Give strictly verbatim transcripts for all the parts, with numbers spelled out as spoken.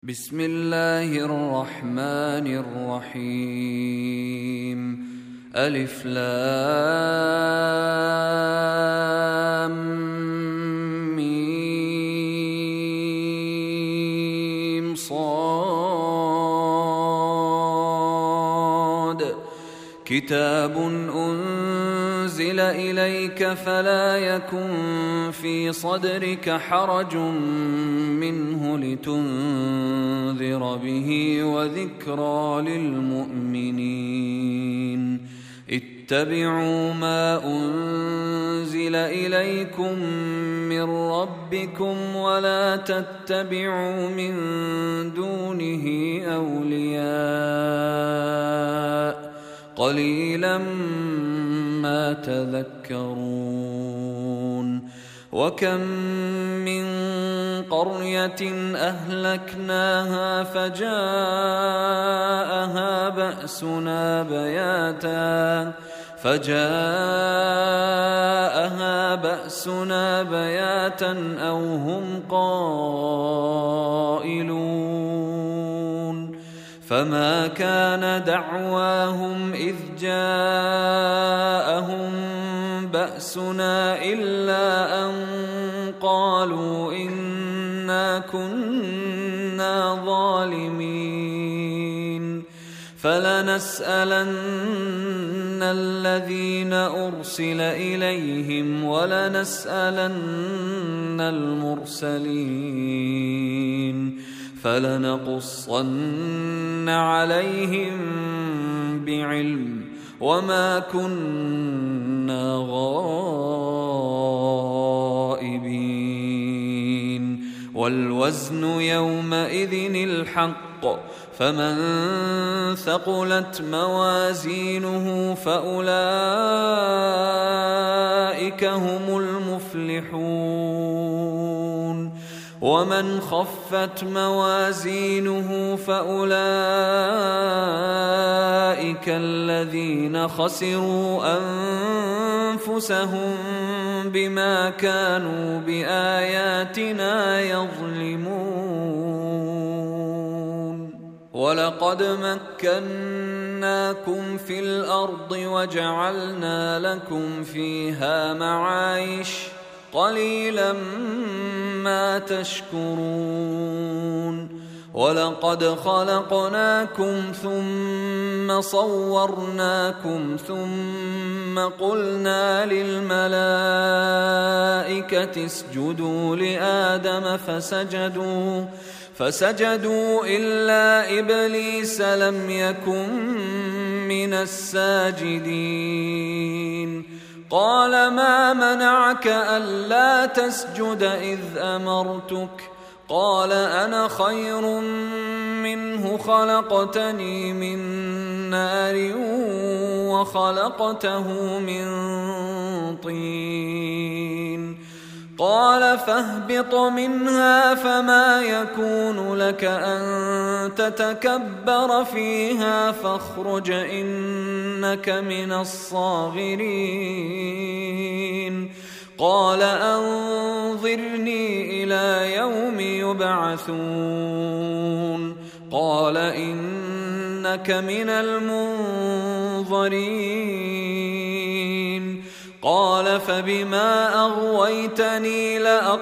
بسم الله الرحمن الرحيم. ألف لام ميم صاد. كتاب أنزل إليك فلا يكن في صدرك حرج منه لتنذر به وذكرى للمؤمنين. اتبعوا ما أنزل إليكم من ربكم ولا تتبعوا من دونه أولياء قليلا ما تذكرون. وكم من قرية أهلكناها فجاءها بأسنا بياتا فجاءها بأسنا بياتا أو هم قائلون. فما كان دعواهم إذ جاءهم بأسنا إلا أن قالوا إنا كنا ظالمين. فلنسألن الذين أرسل إليهم ولنسألن المرسلين فلنقصن عليهم بعلم وما كنا غائبين. والوزن يومئذ الحق فمن ثقلت موازينه فأولئك هم المفلحون. ومن خفت موازينه فأولئك الذين خسروا أنفسهم بما كانوا بآياتنا يظلمون. ولقد مكناكم في الأرض وجعلنا لكم فيها معايش قليلا ما تشكرون. ولقد خلقناكم ثم صورناكم ثم قلنا للملائكة اسجدوا لآدم فسجدوا فسجدوا إلا إبليس لم يكن من الساجدين. قال ما منعك ألا تسجد إذ أمرتك؟ قال أنا خير منه خلقتني من نار وخلقته من طين. قال فاهبط منها فما يكون لك أن تتكبر فيها فاخرج إنك من الصاغرين. قال أنظرني إلى يوم يبعثون. قال إنك من المنظرين. قال فبما أغويتني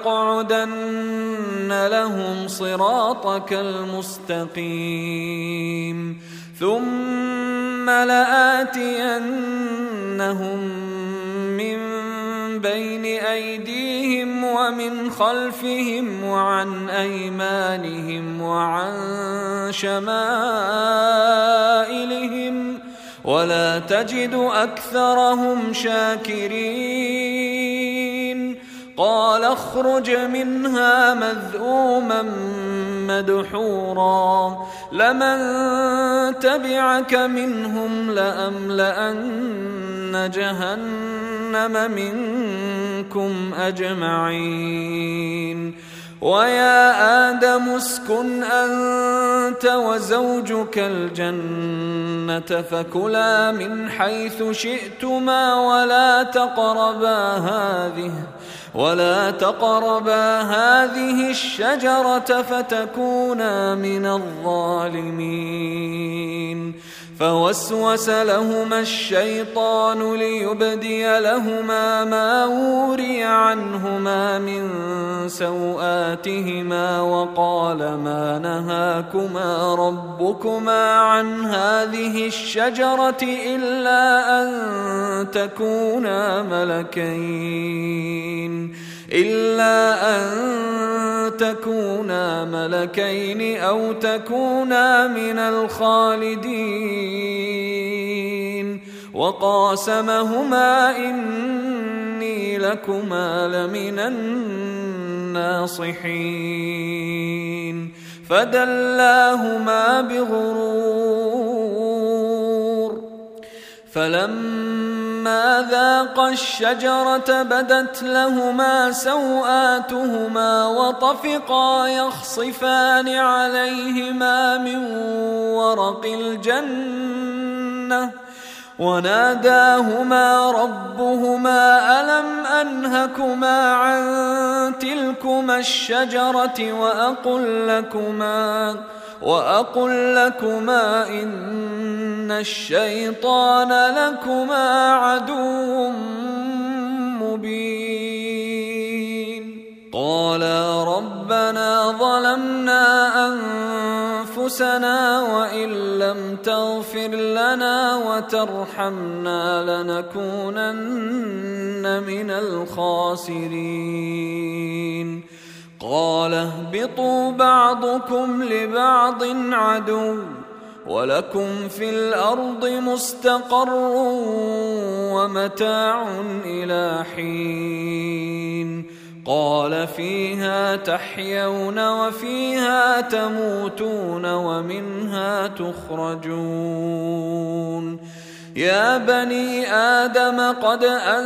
لأقعدن لهم صراطك المستقيم ثم لآتينهم من بين أيديهم ومن خلفهم وعن أيمانهم وعن شمائلهم ولا تجد أكثرهم شاكرين. قال اخرج منها مذءوما مدحورا لمن تبعك منهم لأملأن جهنم منكم أجمعين. ويا آدم اسكن أنت وزوجك الجنة فكلا من حيث شئتما ولا تقربا هذه ولا تقربا هذه الشجرة فتكونا من الظالمين. فوسوس لهما الشيطان ليبدي لهما ما وري عنهما من سوآتهما وقال ما نهاكما ربكما عن هذه الشجرة إلا أن تكونا ملكين إلا أن تكونا ملكين أو تكونا من الخالدين. وقاسمهما إني لكما لمن الناصحين. فدلاهما بغرور فلما ذاقا الشجرة بدت لهما سوآتهما وطفقا يخصفان عليهما من ورق الجنة وناداهما ربهما ألم أنهكما عن تلكما الشجرة وأقل لكما وأقل لكما إن الشيطان لكما عدو مبين. قالا ربنا ظلمنا أنفسنا وإن لم تغفر لنا وترحمنا لنكونن من الخاسرين. قال اهبطوا بعضكم لبعض عدو ولكم في الأرض مستقر ومتاع إلى حين. قال فيها تحيون وفيها تموتون ومنها تخرجون. يا بني آدم قد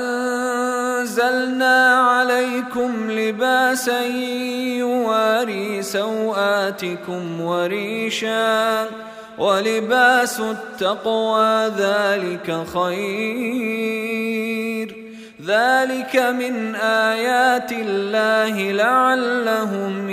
أنزلنا عليكم لباسا يواري سوآتكم وريشا ولباس التقوى ذلك خير ذلك من آيات الله لعلهم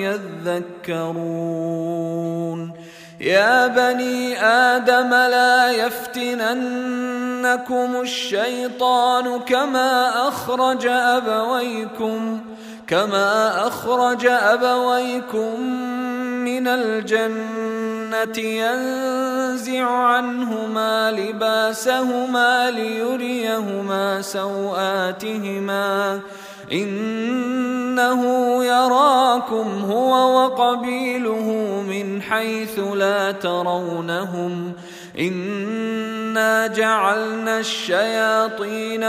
يذكرون. يا بني آدم لا يفتننكم الشيطان كما أخرج أبويكم كما أخرج أبويكم من الجنة ينزع عنهما لباسهما ليريهما سوآتهما إنه يراكم هو وقبيله من حيث لا ترونهم إنا جعلنا الشياطين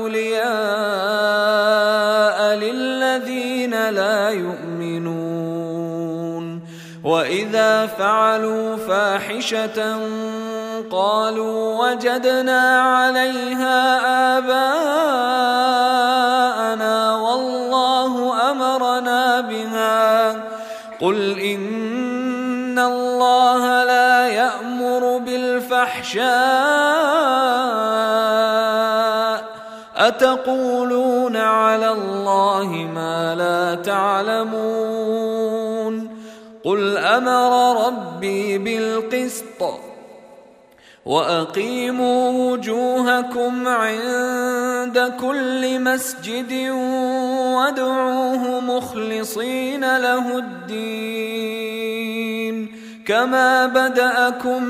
أولياء للذين لا يؤمنون. وإذا فعلوا فاحشة قالوا وجدنا عليها آباءنا والله أمرنا بها قل إن الله لا يأمر بالفحشاء أتقولون على الله ما لا تعلمون. قل أمر ربي بالقسط وأقيموا وجوهكم عند كل مسجد وادعوه مخلصين له الدين كما بدأكم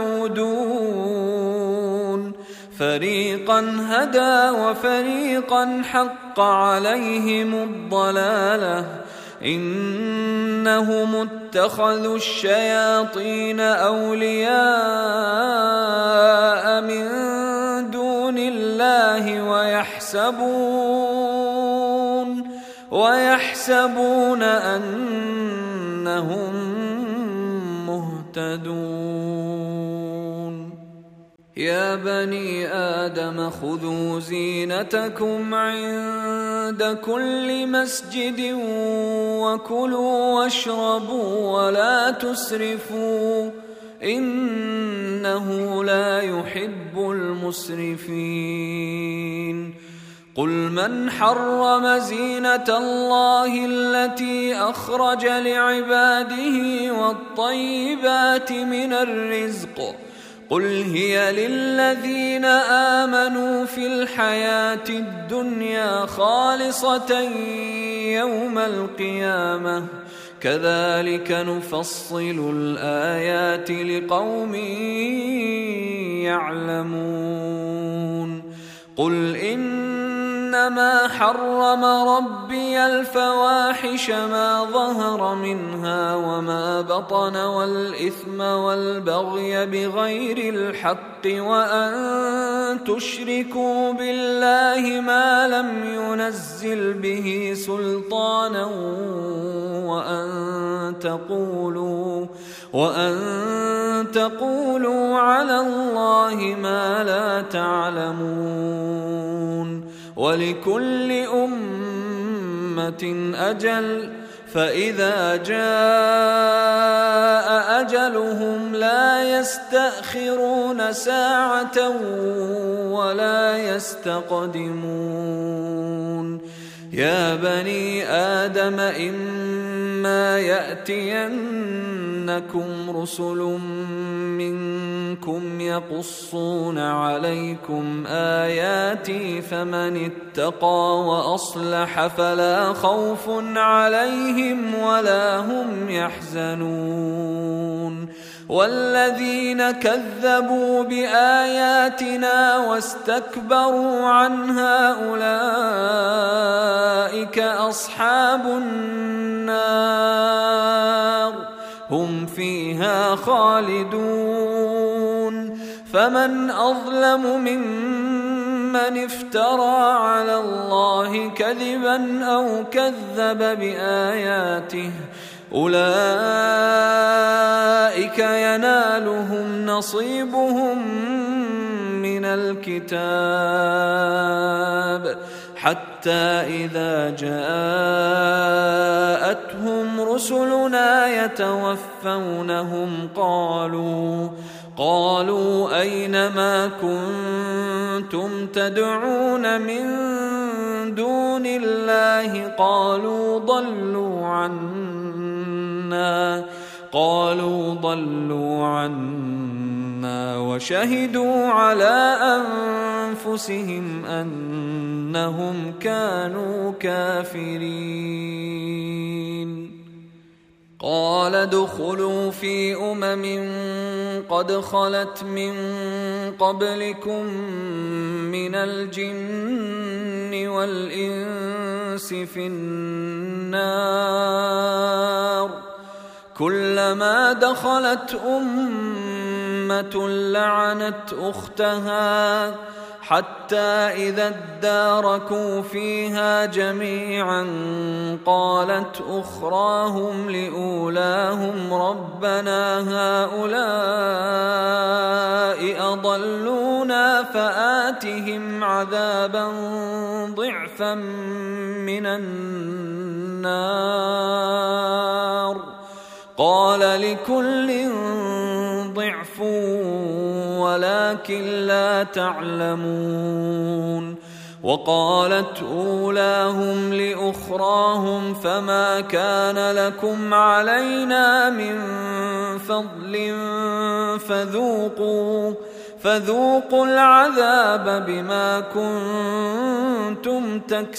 تعودون. فريقا هدى وفريقا حق عليهم الضلالة إنهم اتخذوا الشياطين أولياء من دون الله ويحسبون ويحسبون أنهم مهتدون. يا بني آدم خذوا زينتكم عند كل مسجد وكلوا واشربوا ولا تسرفوا إنه لا يحب المسرفين. قل من حرم زينة الله التي أخرج لعباده والطيبات من الرزق قل هي للذين آمنوا في الحياة الدنيا خالصة يوم القيامة كذلك نفصل الآيات لقوم يعلمون قل إنما حرم ربي الفواحش ما ظهر منها وما بطن والإثم والبغي بغير الحق وأن تشركوا بالله ما لم ينزل به سلطانا وأن تقولوا وأن تقولوا على الله ما لا تعلمون ولكل أمة أجل فإذا جاء أجلهم لا يستأخرون ساعة ولا يستقدمون يا بني آدم إما يأتينكم رسل منكم يقصون عليكم آياتي فمن اتقى وأصلح فلا خوف عليهم ولا هم يحزنون والذين كذبوا بآياتنا واستكبروا عنها أولئك أصحاب النار هم فيها خالدون فمن أظلم ممن افترى على الله كذبا أو كذب بآياته أولئك ينالهم نصيبهم من الكتاب حتى إذا جاءتهم رسلنا يتوفونهم قالوا قالوا أين ما كنتم تدعون من دون الله قالوا ضلوا عنا قالوا ضلوا عنا وشهدوا على أنفسهم أنهم كانوا كافرين قال ادخلوا في أمم قد خلت من قبلكم من الجن والإنس في النار كلما دخلت أمة لعنت أختها حتى إذا اداركوا فيها جميعا قالت أخراهم لأولاهم ربنا هؤلاء أضلونا فآتهم عذابا ضعفا من النار قال لكل ضعف ولكن لا تعلمون وقالت أولاهم لأخراهم فما كان لكم علينا من فضل فذوقوا فذوقوا العذاب بما كنتم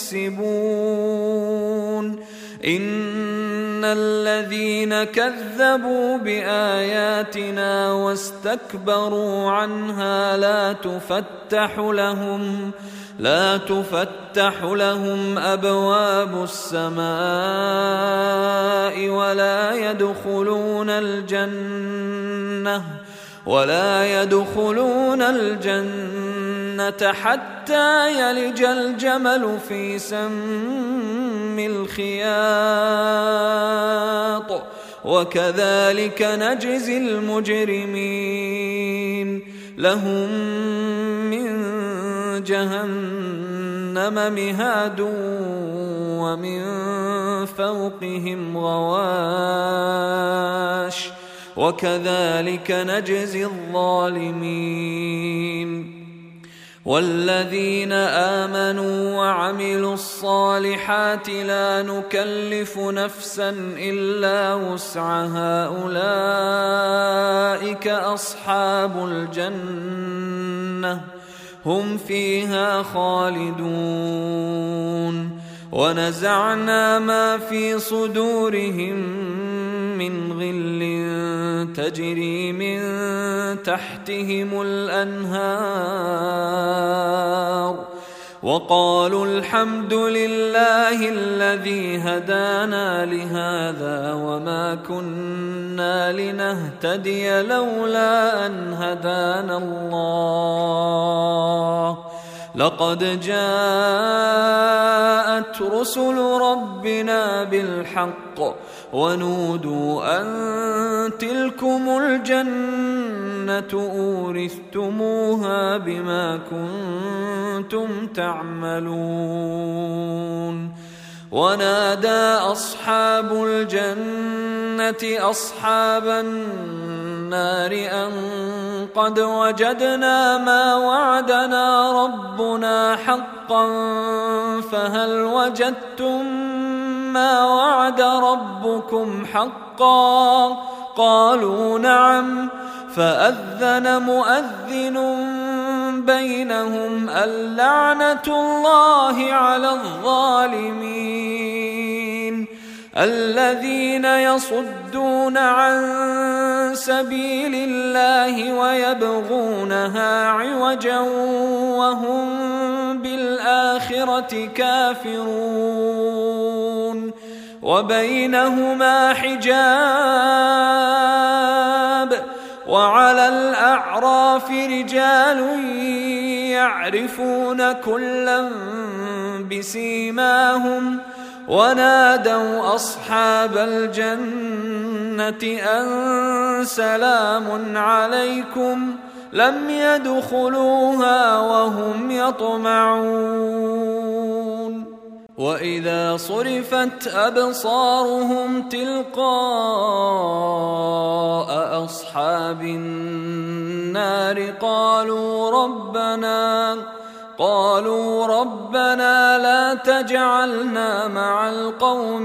تكسبون إن الذين كذبوا بآياتنا واستكبروا عنها لا تفتح لهم لا تفتح لهم أبواب السماء ولا يدخلون الجنة ولا يدخلون الجنة حتى يلج الجمل في سم الخياط وكذلك نجزي المجرمين لهم من جهنم مهاد ومن فوقهم غواش وكذلك نجزي الظالمين والذين آمنوا وعملوا الصالحات لا نكلف نفسا إلا وسعها أولئك أصحاب الجنة هم فيها خالدون ونزعنا ما في صدورهم من غل تجري من تحتهم الأنهار وقالوا الحمد لله الذي هدانا لهذا وما كنا لنهتدي لولا أن هدانا الله لقد جاءت رسل ربنا بالحق ونودوا أن تلكم الجنة أورثتموها بما كنتم تعملون ونادى أصحاب الجنة أصحاب النار أن قد وجدنا ما وعدنا ربنا حقا فهل وجدتم ما وعد ربكم حقا قالوا نعم فأذن مؤذن بينهم اللعنة الله على الظالمين الذين يصدون عن سبيل الله ويبغونها عوجا وهم بالآخرة كافرون وبينهما حجاب وعلى الأعراف رجال يعرفون كلا بسيماهم ونادوا أصحاب الجنة أن سلام عليكم لم يدخلوها وهم يطمعون وإذا صرفت أبصارهم تلقاء أصحاب النار قالوا ربنا قالوا ربنا لا تجعلنا مع القوم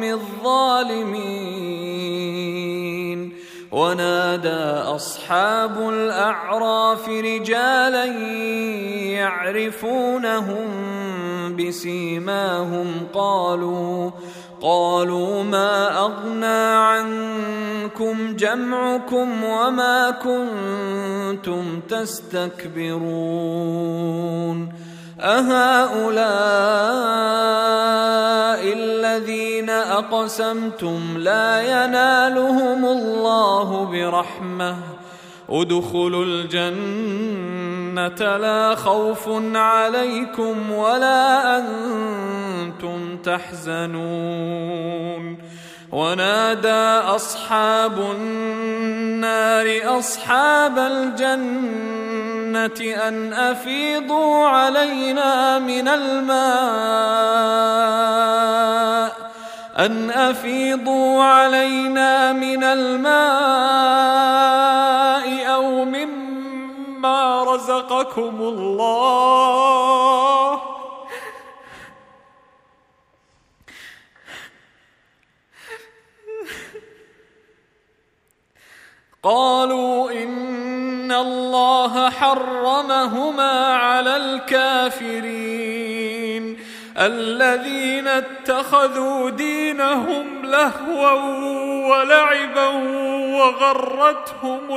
الظالمين ونادى أصحاب الأعراف رجالا يعرفونهم بسيماهم قالوا قالوا ما أغنى عنكم جمعكم وما كنتم تستكبرون أهؤلاء الذين أقسمتم لا ينالهم الله برحمة ادخلوا الجنة لا خوف عليكم ولا أنتم تحزنون ونادى أصحاب النار أصحاب الجنة أن أفيضوا علينا من الماء أن أفيضوا علينا من الماء أو مما رزقكم الله قالوا إن الله حرمهما على الكافرين الذين اتخذوا دينهم لهوا ولعبا وغرتهم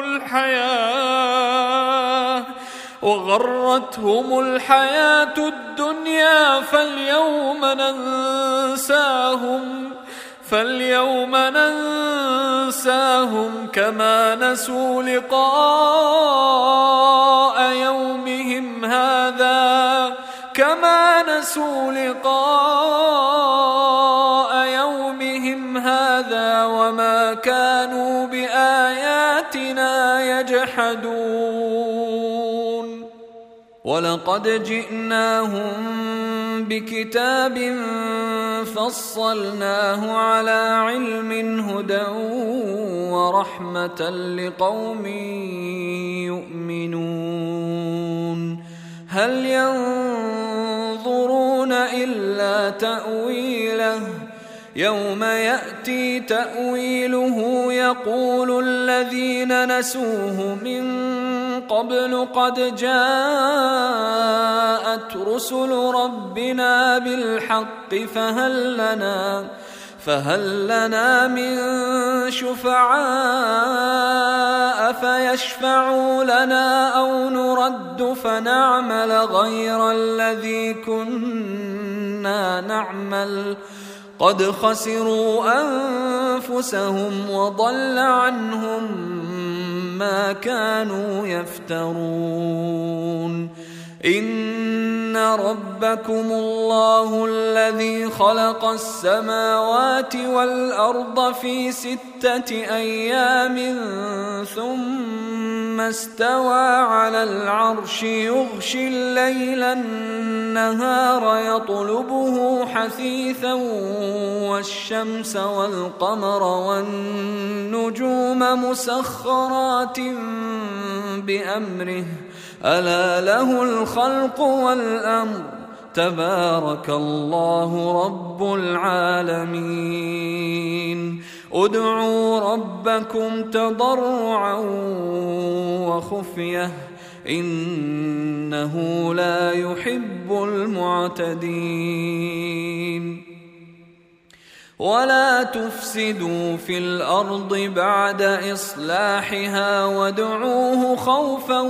الحياة وغرتهم الحياة الدنيا فاليوم ننساهم فاليوم ننساهم كما نسوا لقاء يومهم هذا كما نسوا لقاء يومهم هذا وما كانوا بآياتنا يجحدون ولقد جئناهم بكتاب فصلناه على علم هدى ورحمة لقوم يؤمنون هل ينظرون إلا تأويله يوم يأتي تأويله يقول الذين نسوه من قبل قد جاءت رسل ربنا بالحق فهل لنا فهل لنا من شفعاء فيشفعوا لنا أو نرد فنعمل غير الذي كنا نعمل قد خسروا أنفسهم وضل عنهم ما كانوا يفترون إن ربكم الله الذي خلق السماوات والأرض في ستة أيام ثم استوى على العرش يغشي الليل النهار يطلبه حثيثا والشمس والقمر والنجوم مسخرات بأمره ألا له الخلق والأمر تبارك الله رب العالمين ادعوا ربكم تضرعا وخفية إنه لا يحب المعتدين ولا تفسدوا في الأرض بعد إصلاحها وادعوه خوفا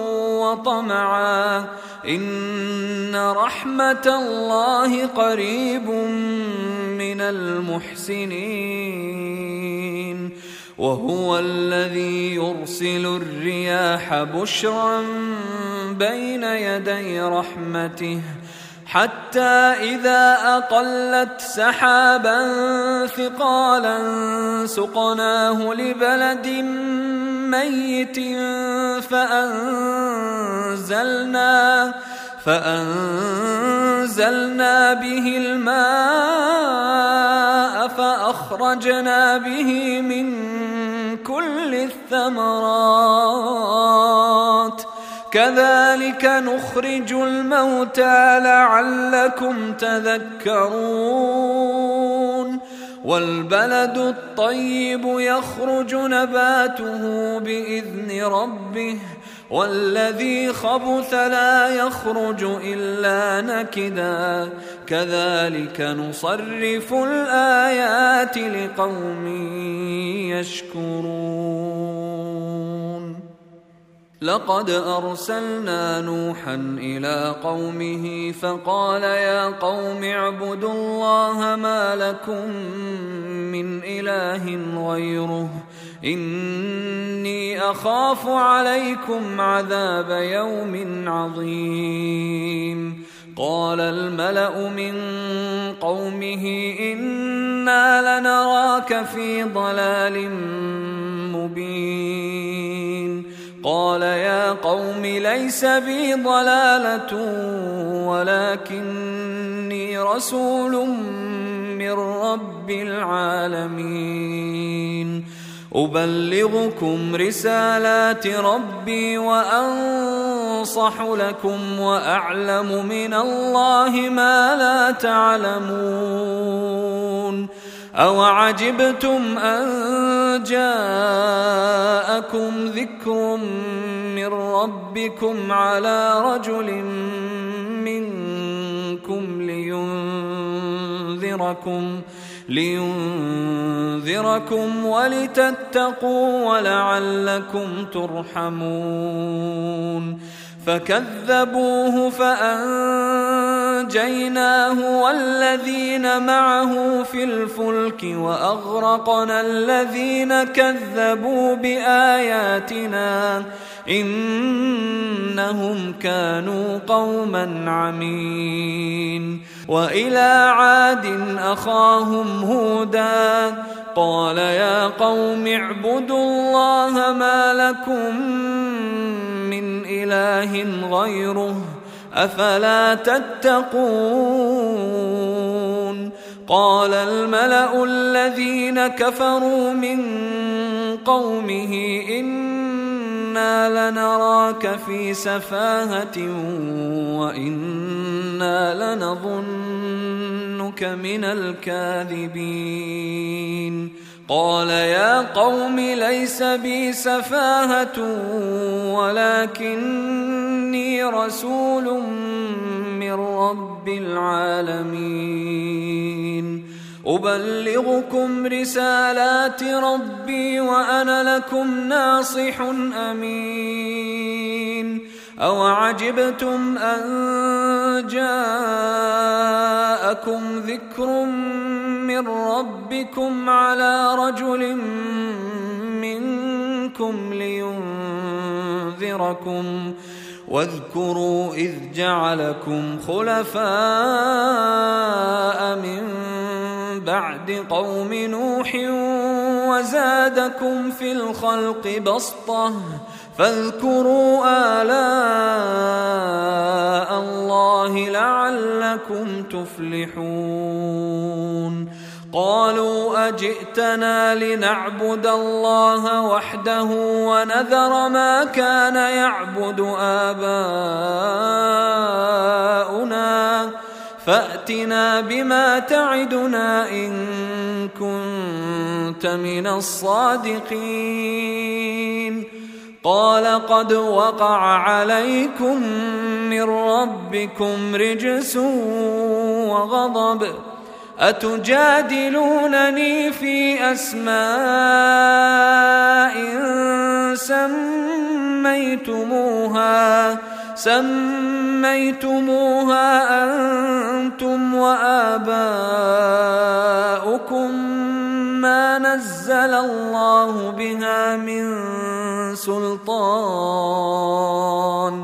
وطمعا إن رحمة الله قريب من المحسنين وهو الذي يرسل الرياح بشرا بين يدي رحمته حتى إذا أقلت سحابا ثقالا سقناه لبلد ميت فأنزلنا فأنزلنا به الماء فأخرجنا به من كل الثمرات كذلك نخرج الموتى لعلكم تذكرون والبلد الطيب يخرج نباته بإذن ربه والذي خبث لا يخرج إلا نكدا كذلك نصرف الآيات لقوم يشكرون لقد أرسلنا نوحا إلى قومه فقال يا قوم اعبدوا الله ما لكم من إله غيره إني أخاف عليكم عذاب يوم عظيم قال الملأ من قومه إنا لنراك في ضلال مبين قال يا قوم ليس بي ضلالة ولكني رسول من رب العالمين أبلغكم رسالات ربي وأنصح لكم وأعلم من الله ما لا تعلمون أوعجبتم أن جاءكم ذكر من ربكم على رجل منكم لينذركم لينذركم ولتتقوا ولعلكم ترحمون فكذبوه فأنجيناه والذين معه في الفلك وأغرقنا الذين كذبوا بآياتنا إنهم كانوا قوما عمين وإلى عاد أخاهم هودا قال يا قوم اعبدوا الله ما لكم من إله غيره أفلا تتقون قال الملأ الذين كفروا من قومه إن إنا لنراك في سفاهة وإنا لنظنك من الكاذبين. قال يا قوم ليس بي سفاهة ولكني رسول من رب العالمين أبلغكم رسالات ربي وأنا لكم ناصح أمين. أوعجبتم أن جاءكم ذكر من ربكم على رجل منكم لينذركم واذكروا إذ جعلكم خلفاء من بعد قوم نوح وزادكم في الخلق بسطة فاذكروا آلاء الله لعلكم تفلحون. قالوا أجئتنا لنعبد الله وحده ونذر ما كان يعبد آباؤنا فأتنا بما تعدنا إن كنت من الصادقين. قال قد وقع عليكم من ربكم رجس وغضب أتجادلونني في أسماء سميتموها سميتموها أنتم وآباؤكم ما نزل الله بها من سلطان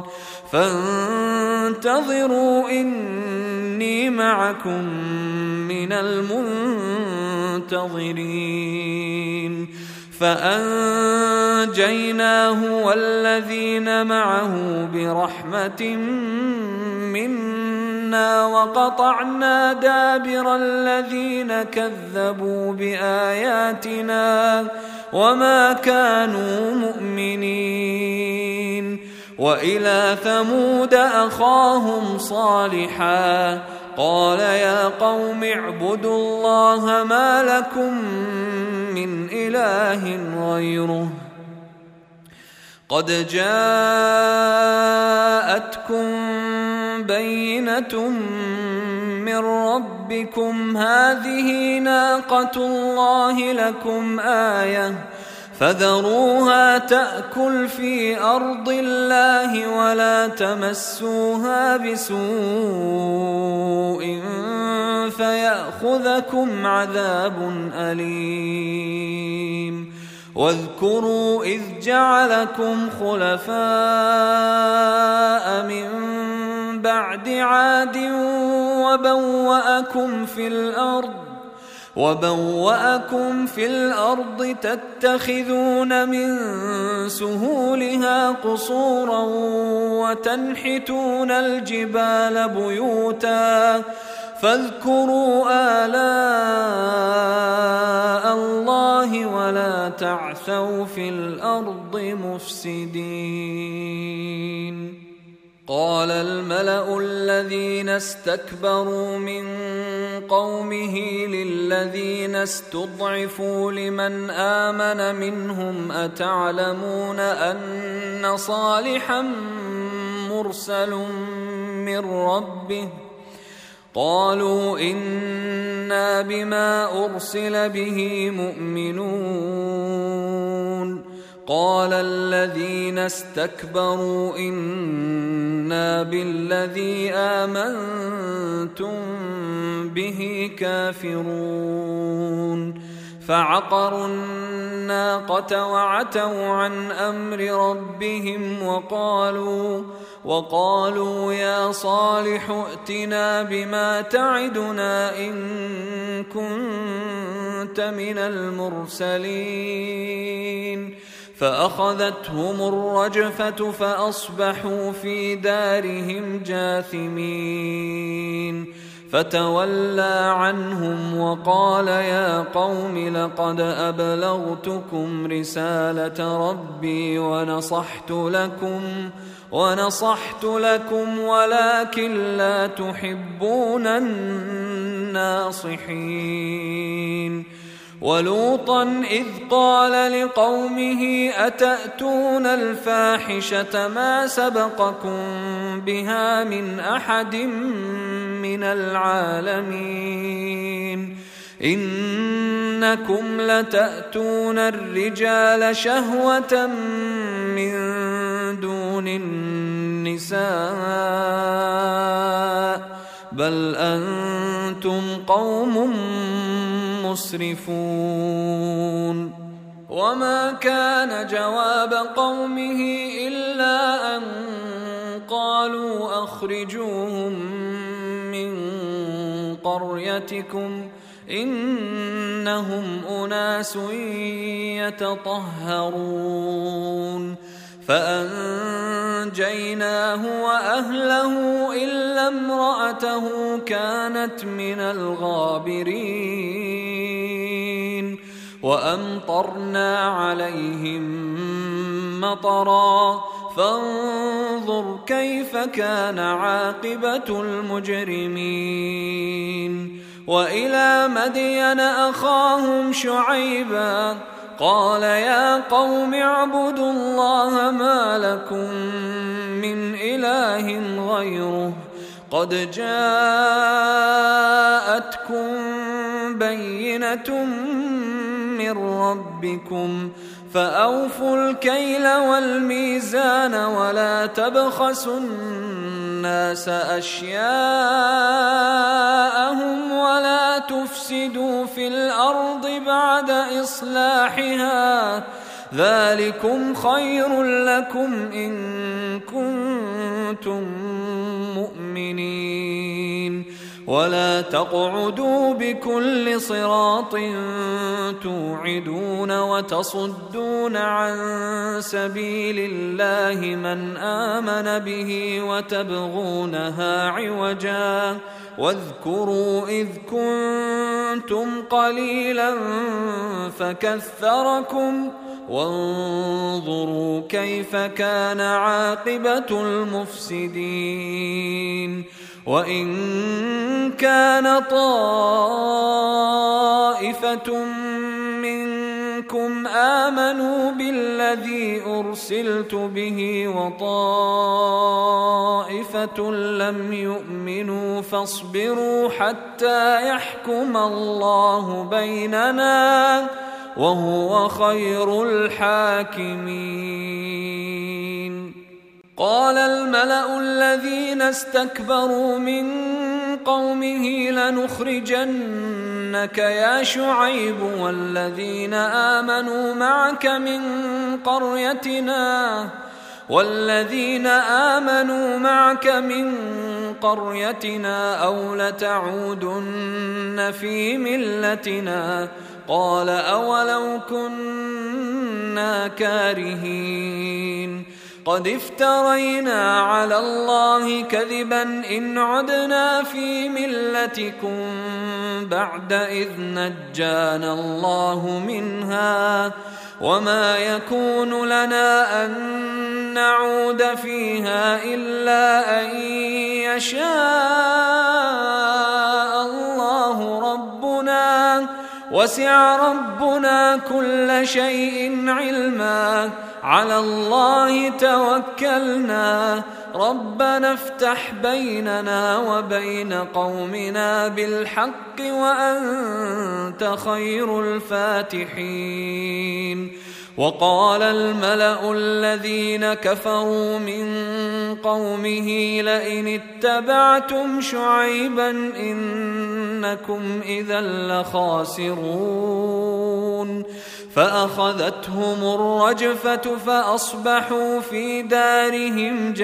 فانتظروا إني معكم من المنتظرين. فأنجيناه والذين معه برحمة منا وقطعنا دابر الذين كذبوا بآياتنا وما كانوا مؤمنين. وإلى ثمود أخاهم صالحا قال يا قوم اعبدوا الله ما لكم من إله غيره قد جاءتكم بينة من ربكم هذه ناقة الله لكم آية فذروها تأكل في أرض الله ولا تمسوها بسوء فيأخذكم عذاب أليم. واذكروا إذ جعلكم خلفاء من بعد عاد وبوأكم في الأرض وبوأكم في الأرض تتخذون من سهولها قصورا وتنحتون الجبال بيوتا فاذكروا آلاء الله ولا تعثوا في الأرض مفسدين. قال الملأ الذين استكبروا من قومه للذين استضعفوا لمن آمن منهم أتعلمون أن صالحا مرسل من ربه قالوا إنا بما أرسل به مؤمنون. قال الذين استكبروا إنا بالذي آمنتم به كافرون. فعقروا الناقة وعتوا عن أمر ربهم وقالوا وقالوا يا صالح ائتنا بما تعدنا إن كنت من المرسلين. فأخذتهم الرجفة فأصبحوا في دارهم جاثمين. فتولى عنهم وقال يا قوم لقد أبلغتكم رسالة ربي ونصحت لكم ونصحت لكم ولكن لا تحبون الناصحين. ولوطا إذ قال لقومه أتأتون الفاحشة ما سبقكم بها من أحد من العالمين إنكم لتأتون الرجال شهوة من دون النساء بل أنتم قوم مسرفون. وما كان جواب قومه إلا أن قالوا أخرجوهم من قريتكم إنهم أناس يتطهرون. فأنجيناه وأهله إلا امرأته كانت من الغابرين. وأمطرنا عليهم مطرا فانظر كيف كان عاقبة المجرمين. وإلى مدين أخاهم شعيبا قال يا قوم اعبدوا الله ما لكم من إله غيره قد جاءتكم بينة من ربكم فأوفوا الكيل والميزان ولا تبخسوا الناس أشياءهم ولا تفسدوا في الأرض بعد إصلاحها ذلكم خير لكم إن كنتم مؤمنين. ولا تقعدوا بكل صراط توعدون وتصدون عن سبيل الله من آمن به وتبغونها عوجا واذكروا إذ كنتم قليلا فكثركم وانظروا كيف كان عاقبة المفسدين. وإن كان طائفة منكم آمنوا بالذي أرسلت به وطائفة لم يؤمنوا فاصبروا حتى يحكم الله بيننا وهو خير الحاكمين. قال الملأ الذين استكبروا من قومه لنخرجنك يا شعيب والذين آمنوا معك من قريتنا والذين آمنوا معك من قريتنا أو لتعودن في ملتنا قال أولو كنا كارهين قد افترينا على الله كذبا إن عدنا في ملتكم بعد إذ نجانا الله منها وما يكون لنا أن نعود فيها إلا أن يشاء الله ربنا وسع ربنا كل شيء علما على الله توكلنا ربنا افتح بيننا وبين قومنا بالحق وأنت خير الفاتحين. وقال الملأ الذين كفروا من قومه لئن اتبعتم شعيبا إنكم إذا لخاسرون فأخذتهم الرجفة فأصبحوا في دارهم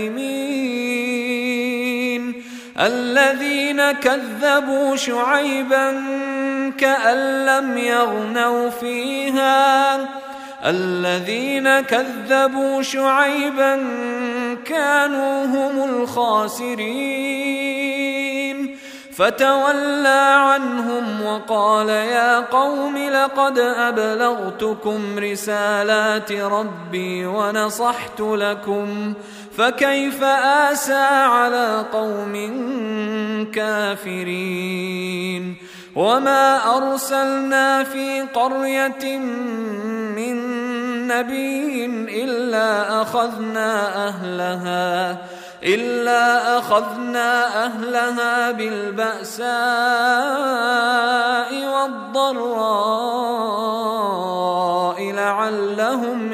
جاثمين. الذين كذبوا شعيبا كأن لم يغنوا فيها الذين كذبوا شعيبا كانوا هم الخاسرين فتولى عنهم وقال يا قوم لقد أبلغتكم رسالات ربي ونصحت لكم فكيف آسى على قوم كافرين وما أرسلنا في قرية من نبي إلا أخذنا أهلها إلا أخذنا أهلها بالبأساء والضراء لعلهم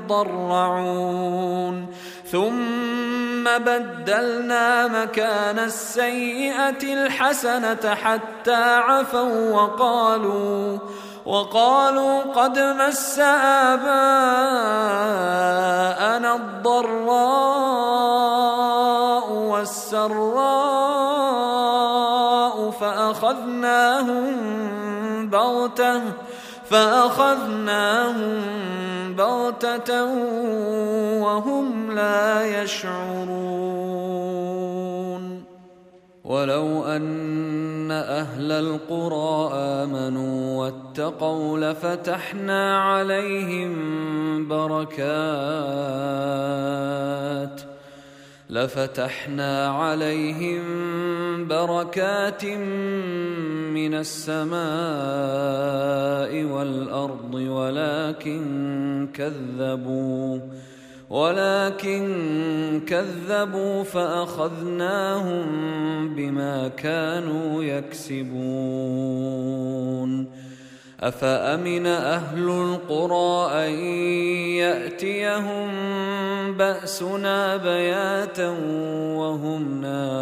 يضرعون ثم بدلنا مكان السيئة الحسنة حتى عفوا وقالوا وقالوا قد مس آباءنا الضراء والسراء فأخذناهم بغتة فأخذناهم بغتة وهم لا يشعرون ولو أن أهل القرى آمنوا واتقوا لفتحنا عليهم بركات لفتحنا عليهم بركات من السماء والأرض ولكن كذبوا ولكن كذبوا فأخذناهم بما كانوا يكسبون أفأمن أهل القرى أن يأتيهم بأسنا بياتا وهم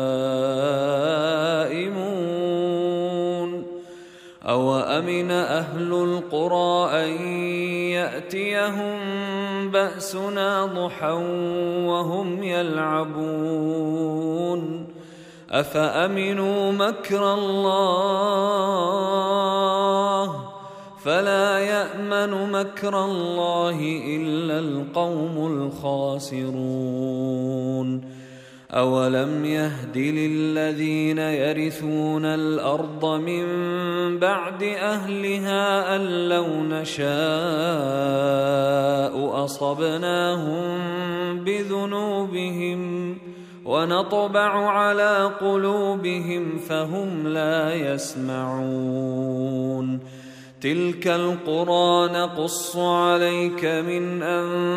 نائمون أو أمن أهل القرى أن يأتيهم بأسنا ضحى وهم يلعبون أفأمنوا مكر الله فلا يأمن مكر الله إلا القوم الخاسرون أولم يهد للذين يرثون الأرض من بعد أهلها أن لو نشاء أصبناهم بذنوبهم ونطبع على قلوبهم فهم لا يسمعون تلك القرى نقص عليك من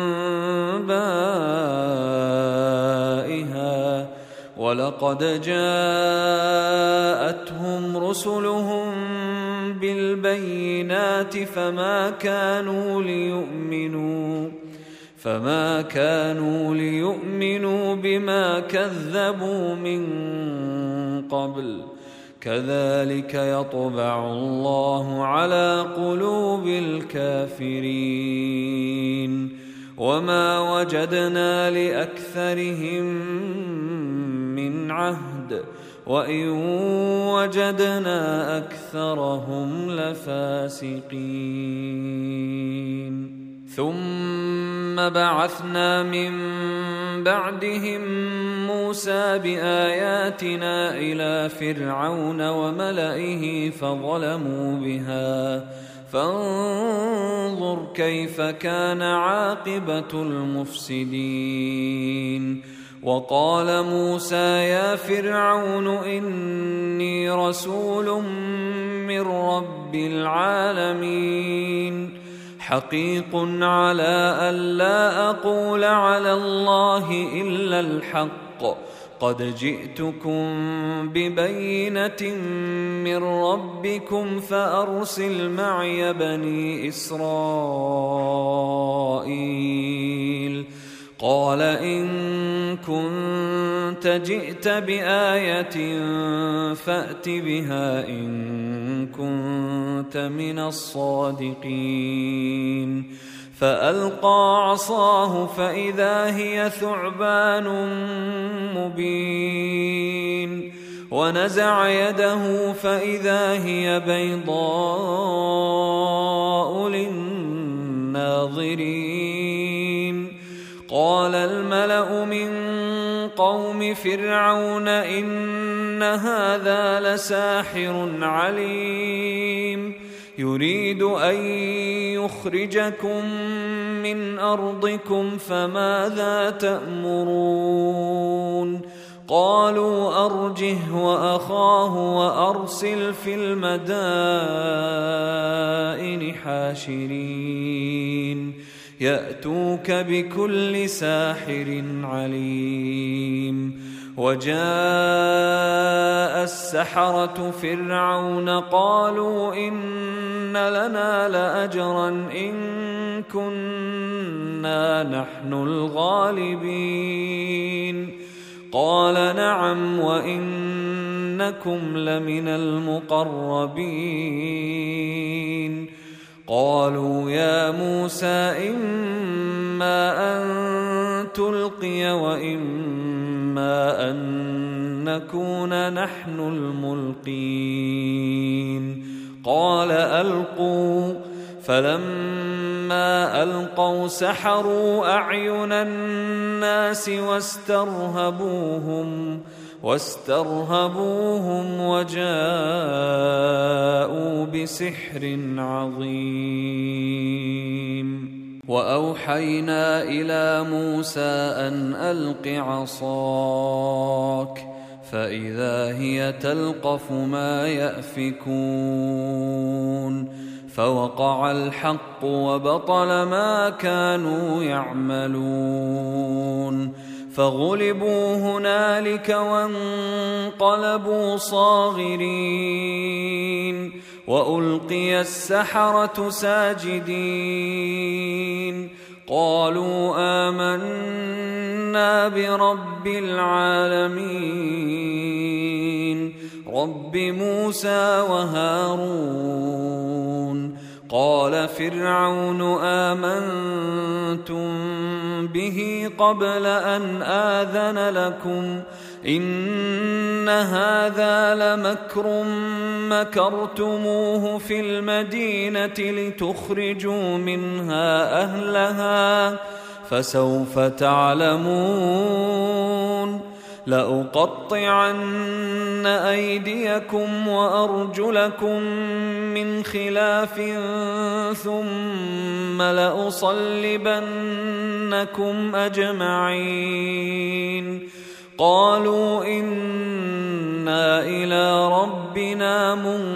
أنبائها ولقد جاءتهم رسلهم بالبينات فما كانوا ليؤمنوا فما كانوا ليؤمنوا بما كذبوا من قبل كذلك يطبع الله على قلوب الكافرين وما وجدنا لأكثرهم من عهد وإن وجدنا أكثرهم لفاسقين ثم بعثنا من بعدهم موسى بآياتنا إلى فرعون وملئه فظلموا بها فانظر كيف كان عاقبة المفسدين وقال موسى يا فرعون إني رسول من رب العالمين حقيق على ألا أقول على الله إلا الحق قد جئتكم ببينة من ربكم فأرسل معي بني إسرائيل قال إن كنت جئت بآية فأت بها إن كنت من الصادقين فألقى عصاه فإذا هي ثعبان مبين ونزع يده فإذا هي بيضاء للناظرين قال الملأ من قوم فرعون إن هذا لساحر عليم يريد أن يخرجكم من أرضكم فماذا تأمرون قالوا أرجه وأخاه وأرسل في المدائن حاشرين يأتوك بكل ساحر عليم وجاء السحرة فرعون قالوا إن لنا لأجرا إن كنا نحن الغالبين قال نعم وإنكم لمن المقربين قالوا يا موسى إما أن تلقي وإما أن نكون نحن الملقين قال ألقوا فلما ألقوا سحروا أعين الناس واسترهبوهم واسترهبوهم وجاءوا بسحر عظيم وأوحينا إلى موسى أن ألق عصاك فإذا هي تلقف ما يأفكون فوقع الحق وبطل ما كانوا يعملون فغلبوا هنالك وانقلبوا صاغرين وألقي السحرة ساجدين قالوا آمنا برب العالمين رب موسى وهارون قال فرعون آمنتم به قبل أن آذن لكم إن هذا لمكر مكرتموه في المدينة لتخرجوا منها أهلها فسوف تعلمون لأقطعن أيديكم وأرجلكم من خلاف ثم لأصلبنكم أجمعين قالوا إنا إلى ربنا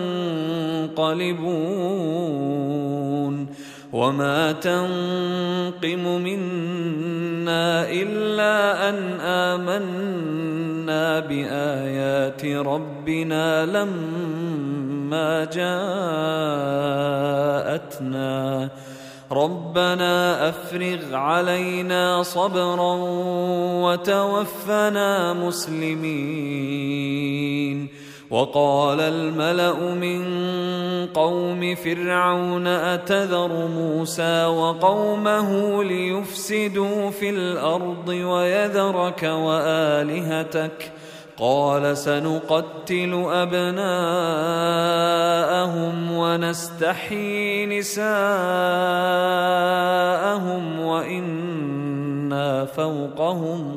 منقلبون وما تنقم منا إلا أن آمنا بآيات ربنا لما جاءتنا ربنا أفرغ علينا صبرا وتوفنا مسلمين وقال الملأ من قوم فرعون أتذر موسى وقومه ليفسدوا في الأرض ويذرك وآلهتك قال سنقتل أبناءهم ونستحيي نساءهم وإنا فوقهم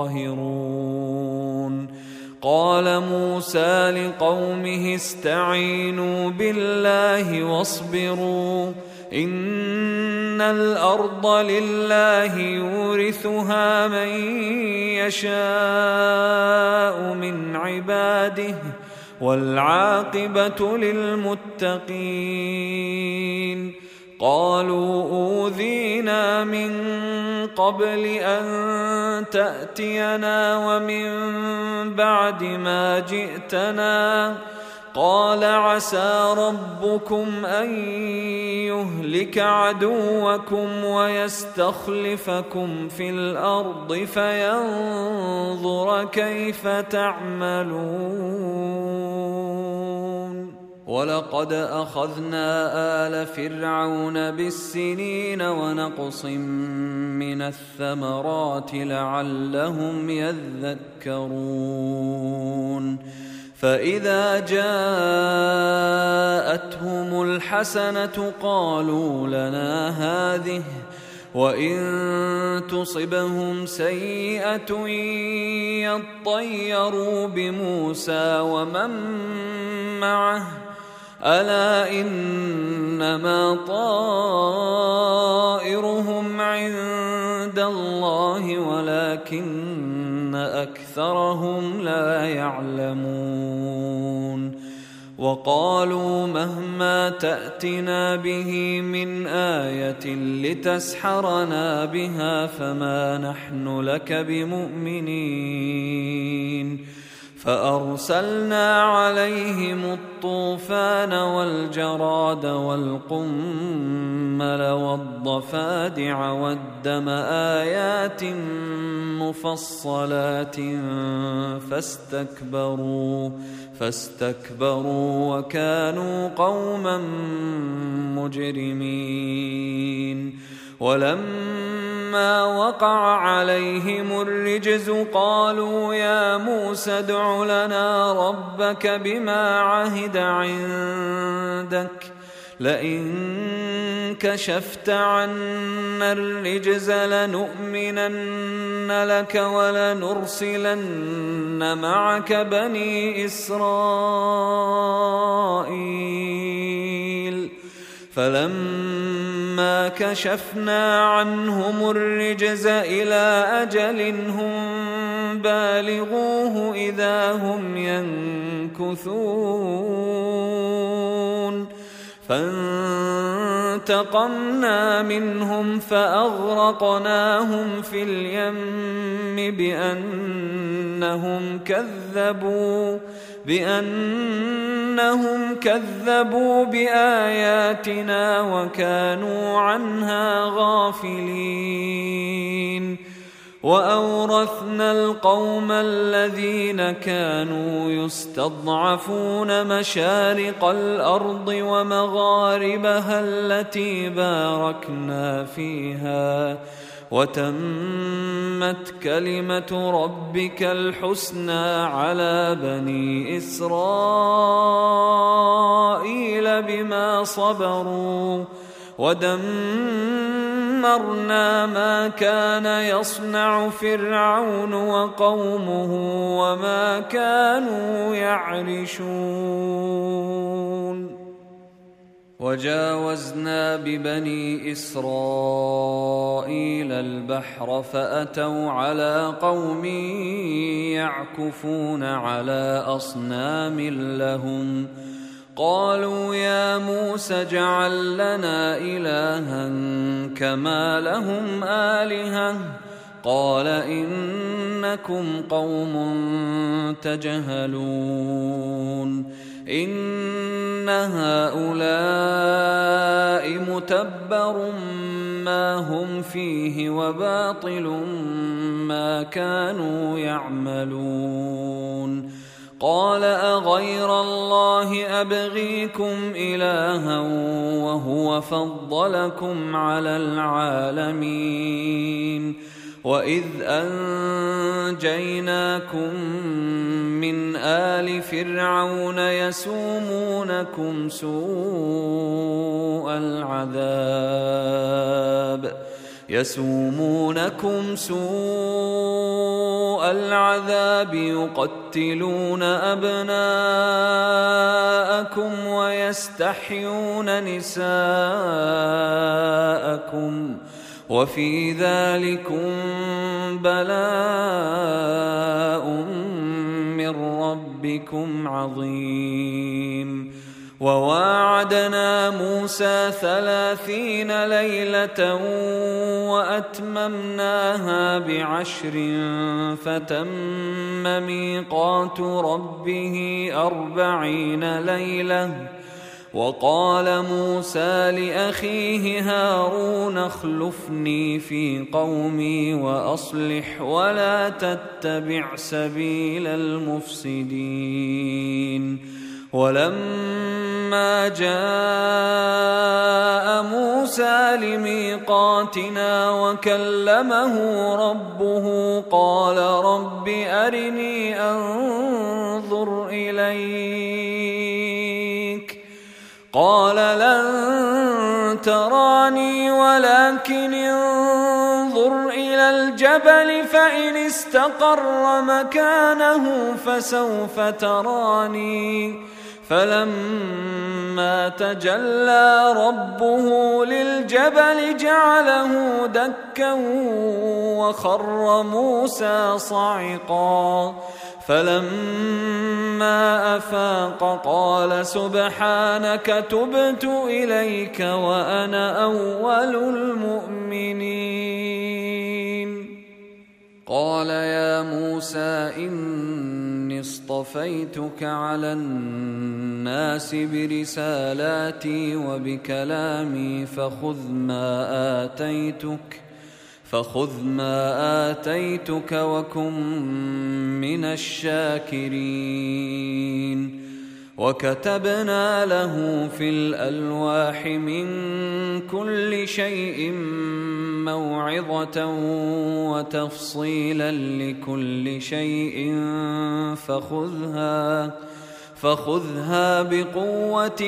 قاهرون قال موسى لقومه استعينوا بالله واصبروا إن الأرض لله يورثها من يشاء من عباده والعاقبة للمتقين قالوا أوذينا من قبل أن تأتينا ومن بعد ما جئتنا قال عسى ربكم أن يهلك عدوكم ويستخلفكم في الأرض فينظر كيف تعملون ولقد أخذنا آل فرعون بالسنين ونقص من الثمرات لعلهم يذكرون فإذا جاءتهم الحسنة قالوا لنا هذه وإن تصبهم سيئة يطيروا بموسى ومن معه ألا إنما طائرهم عند الله ولكن أكثرهم لا يعلمون وقالوا مهما تأتنا به من آية لتسحرنا بها فما نحن لك بمؤمنين فأرسلنا عليهم الطوفان والجراد والقمل والضفادع والدم آيات مفصلات فاستكبروا فاستكبروا وكانوا قوما مجرمين ولما وقع عليهم الرجز قالوا يا موسى ادع لنا ربك بما عهد عندك لئن كشفت عنا الرجز لنؤمنن لك ولنرسلن معك بني إسرائيل فلما كشفنا عنهم الرجز إلى أجل هم بالغوه إذا هم ينكثون فانتقمنا منهم فأغرقناهم في اليم بأنهم كذبوا بأنهم كذبوا بآياتنا وكانوا عنها غافلين وأورثنا القوم الذين كانوا يستضعفون مشارق الأرض ومغاربها التي باركنا فيها وتمت كلمة ربك الحسنى على بني إسرائيل بما صبروا ودمرنا ما كان يصنع فرعون وقومه وما كانوا يعرشون وجاوزنا ببني إسرائيل البحر فأتوا على قوم يعكفون على أصنام لهم قالوا يا موسى اجعل لنا إلها كما لهم آلهة قال إنكم قوم تجهلون إن هؤلاء متبر ما هم فيه وباطل ما كانوا يعملون قال أغير الله أبغيكم إلها وهو فضلكم على العالمين وإذ أنجيناكم من آل فرعون يسومونكم سوء العذاب يسومونكم سوء العذاب يقتلون أبناءكم ويستحيون نساءكم وفي ذلكم بلاء من ربكم عظيم وواعدنا موسى ثلاثين ليلة وأتممناها بعشر فتم ميقات ربه أربعين ليلة وقال موسى لأخيه هارون اخلفني في قومي وأصلح ولا تتبع سبيل المفسدين ولما جاء موسى لميقاتنا وكلمه ربه قال رب أرني أنظر إليك قال لن تراني ولكن انظر الجبل فإن استقر مكانه فسوف تراني فلما تجلى ربه للجبل جعله دكا وخر موسى صعقا فلما أفاق قال سبحانك تبت إليك وأنا أول المؤمنين. قال يا موسى إني اصطفيتك على الناس برسالاتي وبكلامي فخذ ما آتيتك فخذ ما آتيتك وكن من الشاكرين. وكتبنا له في الألواح من كل شيء موعظة وتفصيلا لكل شيء فخذها فخذها بقوة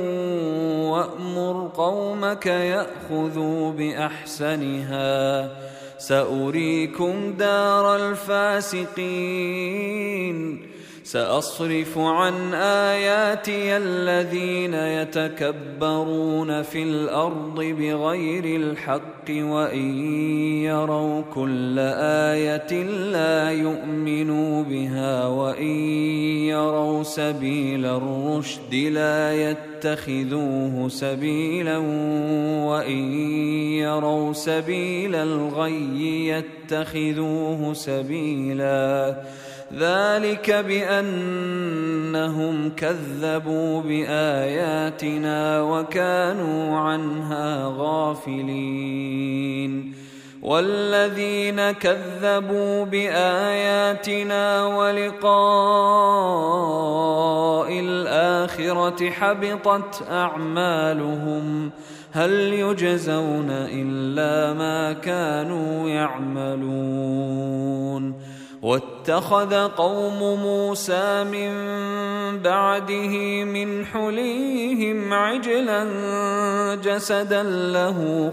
وأمر قومك يأخذوا بأحسنها سأريكم دار الفاسقين. سأصرف عن آياتي الذين يتكبرون في الأرض بغير الحق وإن يروا كل آية لا يؤمنوا بها وإن يروا سبيل الرشد لا يتخذوه سبيلا وإن يروا سبيل الغي يتخذوه سبيلا ذلك بأنهم كذبوا بآياتنا وكانوا عنها غافلين. والذين كذبوا بآياتنا ولقاء الآخرة حبطت أعمالهم هل يجزون إلا ما كانوا يعملون. واتخذ قوم موسى من بعده من حليهم عجلا جسدا له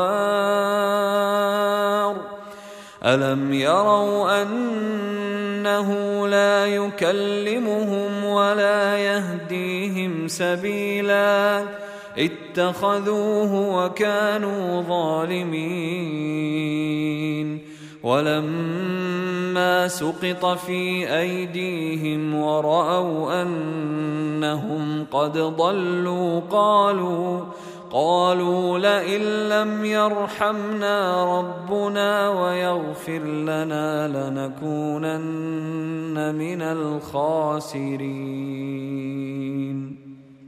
خوار ألم يروا أنه لا يكلمهم ولا يهديهم سبيلا اتخذوه وكانوا ظالمين. ولما سقط في أيديهم ورأوا أنهم قد ضلوا قالوا قالوا لئن لم يرحمنا ربنا ويغفر لنا لنكونن من الخاسرين.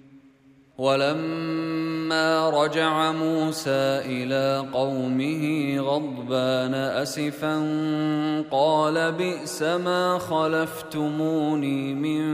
ولما رجع موسى إلى قومه غضبان أسفا قال بئس ما خلفتموني من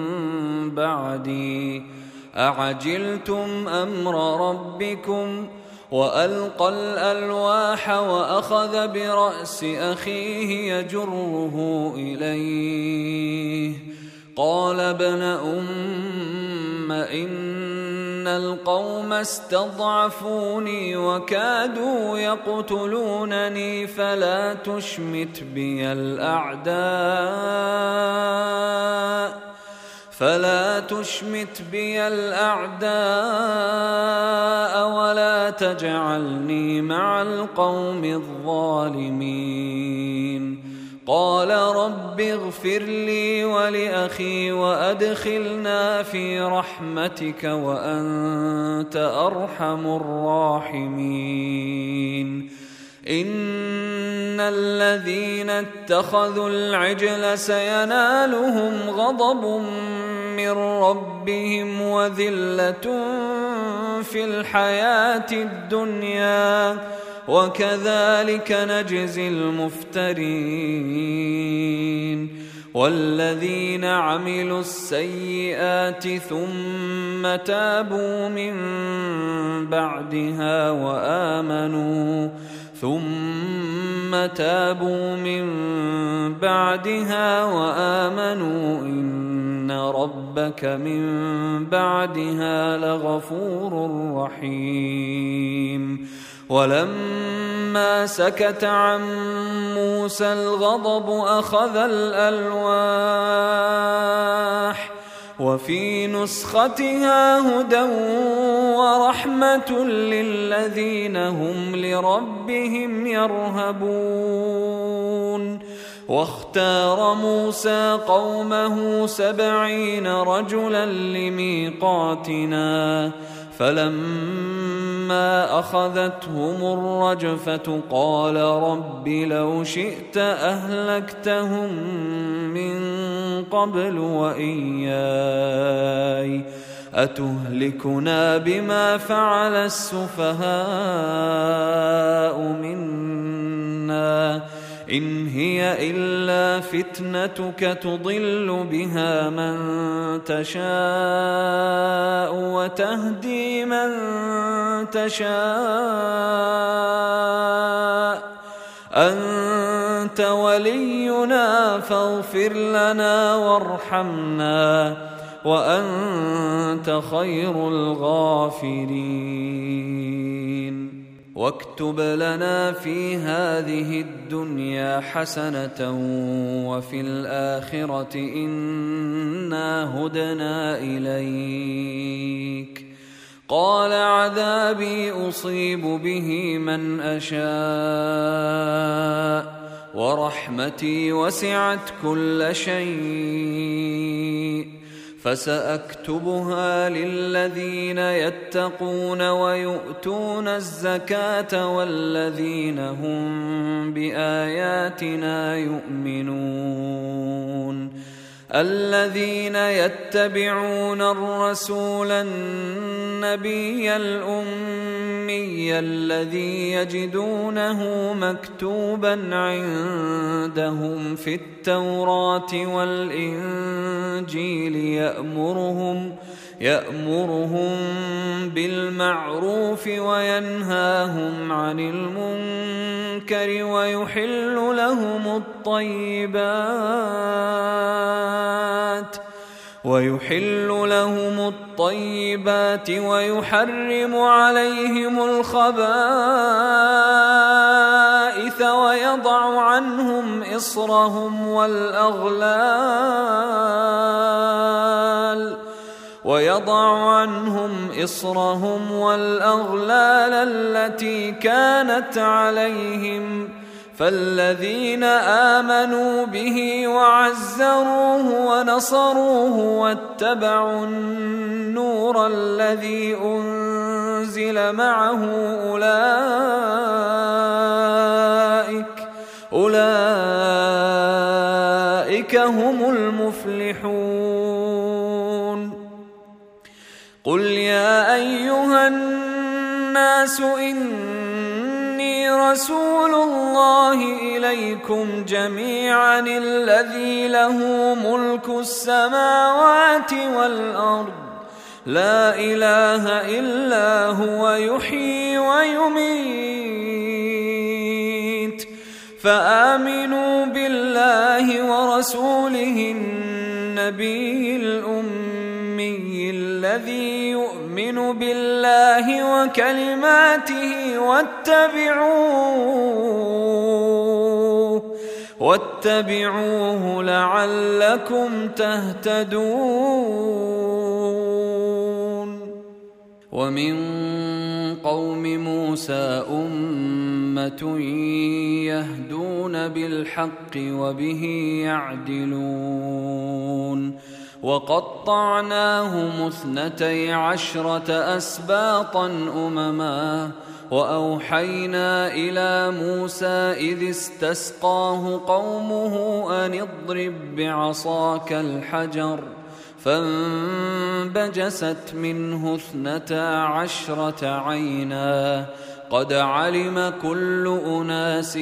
بعدي أعجلتم أمر ربكم وألقى الألواح وأخذ برأس أخيه يجره إليه قال ابن أم إن القوم استضعفوني وكادوا يقتلونني فلا تشمت بي الأعداء فلا تشمت بي الأعداء ولا تجعلني مع القوم الظالمين. قال رب اغفر لي ولأخي وأدخلنا في رحمتك وأنت أرحم الراحمين. إن الذين اتخذوا العجل سينالهم غضب من ربهم وذلة في الحياة الدنيا وكذلك نجزي المفترين. والذين عملوا السيئات ثم تابوا من بعدها وآمنوا ثم تابوا من بعدها وآمنوا إن ربك من بعدها لغفور رحيم. ولما سكت عن موسى الغضب أخذ الألواح وفي نسختها هدى ورحمة للذين هم لربهم يرهبون. واختار موسى قومه سبعين رجلا لميقاتنا فلما أخذتهم الرجفة قال رب لو شئت أهلكتهم من قبل وإياي أتهلكنا بما فعل السفهاء منا إن هي إلا فتنتك تضل بها من تشاء وتهدي من تشاء أنت ولينا فاغفر لنا وارحمنا وأنت خير الغافرين. واكتب لنا في هذه الدنيا حسنة وفي الآخرة إنا هدنا إليك. قال عذابي أصيب به من أشاء ورحمتي وسعت كل شيء فسأكتبها للذين يتقون ويؤتون الزكاة والذين هم بآياتنا يؤمنون. الذين يتبعون الرسول النبي الأمي الذي يجدونه مكتوبا عندهم في التوراة والإنجيل يأمرهم يأمرهم بالمعروف وينهاهم عن المنكر ويحل لهم الطيبات ويحل لهم الطيبات ويحرم عليهم الخبائث ويضع عنهم إصرهم والأغلال ويضع عنهم إصرهم والأغلال التي كانت عليهم فالذين آمنوا به وعزروه ونصروه واتبعوا النور الذي أنزل معه أولئك أولئك هم المفلحون. قل يا أيها الناس إني رسول الله إليكم جميعا الذي له ملك السماوات والأرض لا إله إلا هو يحيي ويميت فآمنوا بالله ورسوله النبي الأمي الذي يؤمن بالله وكلماته واتبعوه واتبعوه لعلكم تهتدون. ومن قوم موسى أمة يهدون بالحق وبه يعدلون. وقطعناهم اثنتي عشرة أسباطا أمما وأوحينا إلى موسى إذ استسقاه قومه أن اضرب بعصاك الحجر فانبجست منه اثنتا عشرة عينا قد علم كل أناس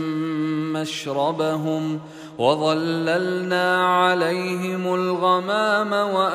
مشربهم وظللنا عليهم الغمام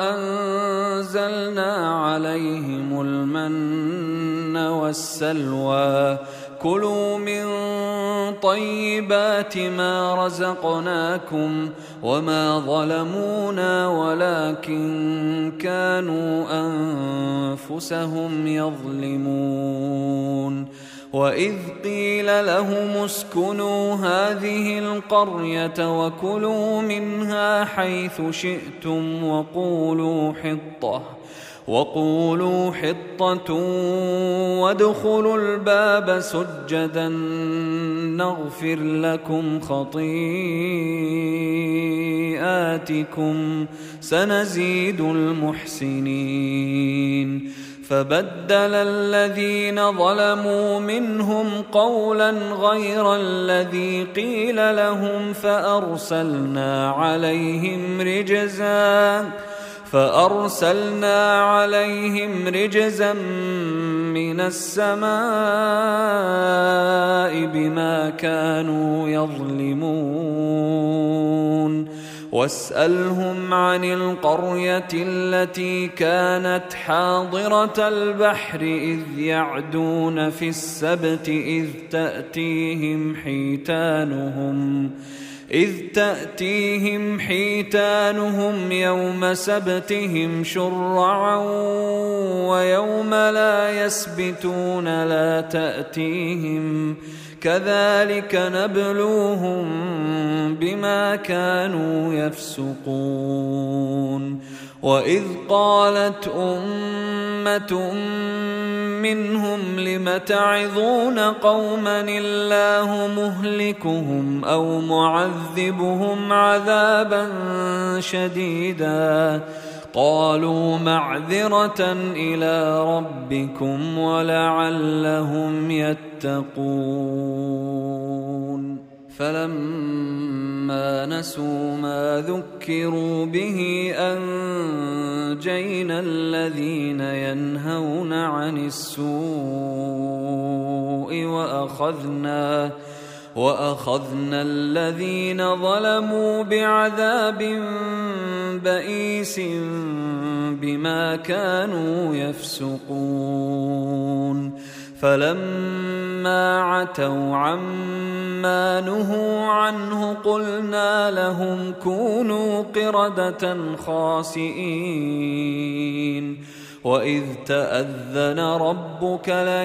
وأنزلنا عليهم المن والسلوى كلوا من طيبات ما رزقناكم وما ظلمونا ولكن كانوا أنفسهم يظلمون. وإذ قيل لهم اسكنوا هذه القرية وكلوا منها حيث شئتم وقولوا حطة وقولوا حطة وادخلوا الباب سجدا نغفر لكم خطيئاتكم سنزيد المحسنين. فبدل الذين ظلموا منهم قولا غير الذي قيل لهم فأرسلنا عليهم رجزا فأرسلنا عليهم رجزا من السماء بما كانوا يظلمون. واسألهم عن القرية التي كانت حاضرة البحر إذ يعدون في السبت إذ تأتيهم حيتانهم إذ تأتيهم حيتانهم يوم سبتهم شرعا ويوم لا يسبتون لا تأتيهم كذلك نبلوهم بما كانوا يفسقون. وإذ قالت أمة منهم لم تعظون قوما الله مهلكهم أو معذبهم عذابا شديدا قالوا معذرة إلى ربكم ولعلهم يتقون. فلما نسوا ما ذكروا به أنجينا الذين ينهون عن السوء وأخذنا وأخذنا الذين ظلموا بعذاب بئيس بما كانوا يفسقون. فلما عتوا عما نهوا عنه قلنا لهم كونوا قردة خاسئين. وإذ تأذن ربك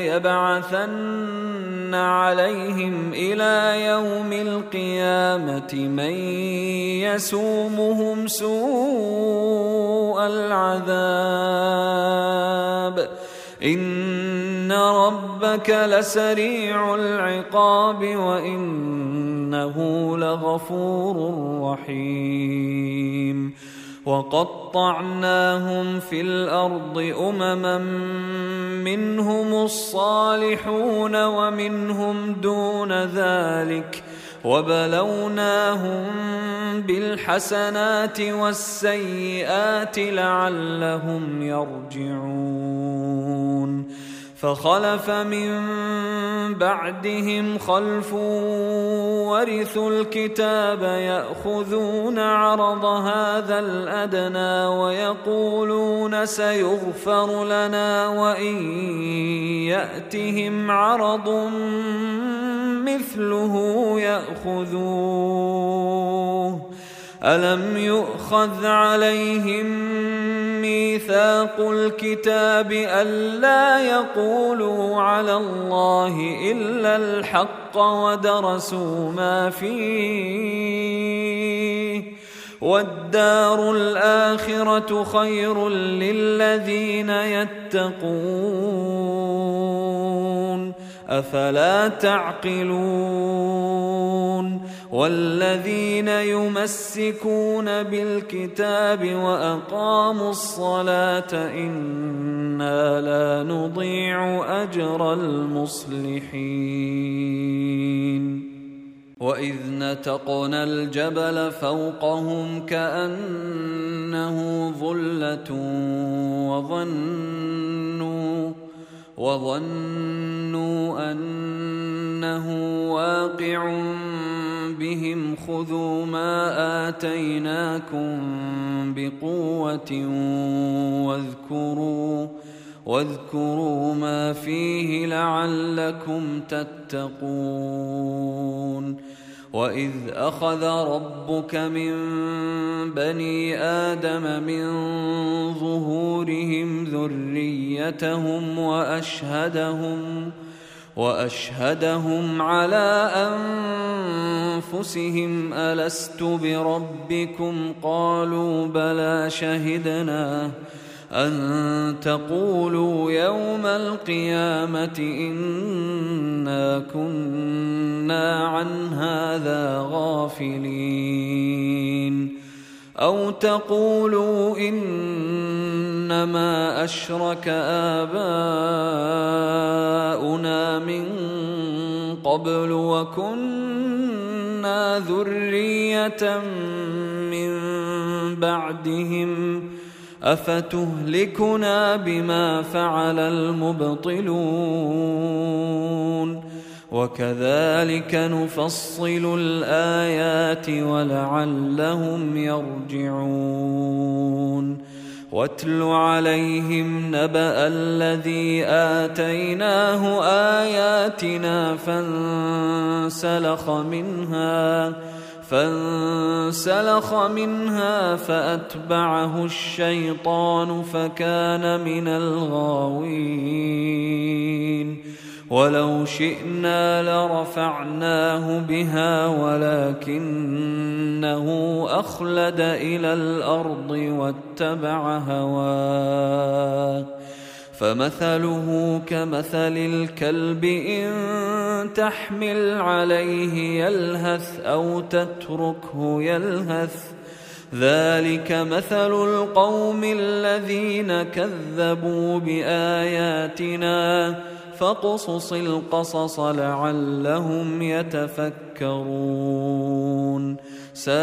ليبعثن عليهم إلى يوم القيامة من يسومهم سوء العذاب إن ربك لسريع العقاب وإنه لغفور رحيم. وقطعناهم في الأرض أمما منهم الصالحون ومنهم دون ذلك وبلوناهم بالحسنات والسيئات لعلهم يرجعون. فخلف من بعدهم خلف ورثوا الكتاب يأخذون عرض هذا الأدنى ويقولون سيغفر لنا وإن يأتهم عرض مثله يأخذوه. ألم يؤخذ عليهم ميثاق الكتاب ألا يقولوا على الله إلا الحق ودرسوا ما فيه والدار الآخرة خير للذين يتقون أفلا تعقلون. والذين يمسكون بالكتاب وأقاموا الصلاة إنا لا نضيع أجر المصلحين. وإذ نتقنا الجبل فوقهم كأنه ظلة وظنوا وظنوا أنه واقع بهم خذوا ما آتيناكم بقوة واذكروا واذكروا ما فيه لعلكم تتقون. وإذ أخذ ربك من بني آدم من ظهورهم ذريتهم وأشهدهم وأشهدهم على أنفسهم ألست بربكم قالوا بلى شهدنا أن تقولوا يوم القيامة إنا كنا عن هذا غافلين أو تقولوا إنما أشرك آباؤنا من قبل وكنا ذرية من بعدهم أفتهلكنا بما فعل المبطلون وكذلك نفصل الآيات ولعلهم يرجعون واتل عليهم نبأ الذي آتيناه آياتنا فانسلخ منها فانسلخ منها فأتبعه الشيطان فكان من الغاوين ولو شئنا لرفعناه بها ولكنه أخلد إلى الأرض واتبع هواه فمثله كمثل الكلب إن تحمل عليه يلهث أو تتركه يلهث ذلك مثل القوم الذين كذبوا بآياتنا فاقصص القصص لعلهم يتفكرون ساء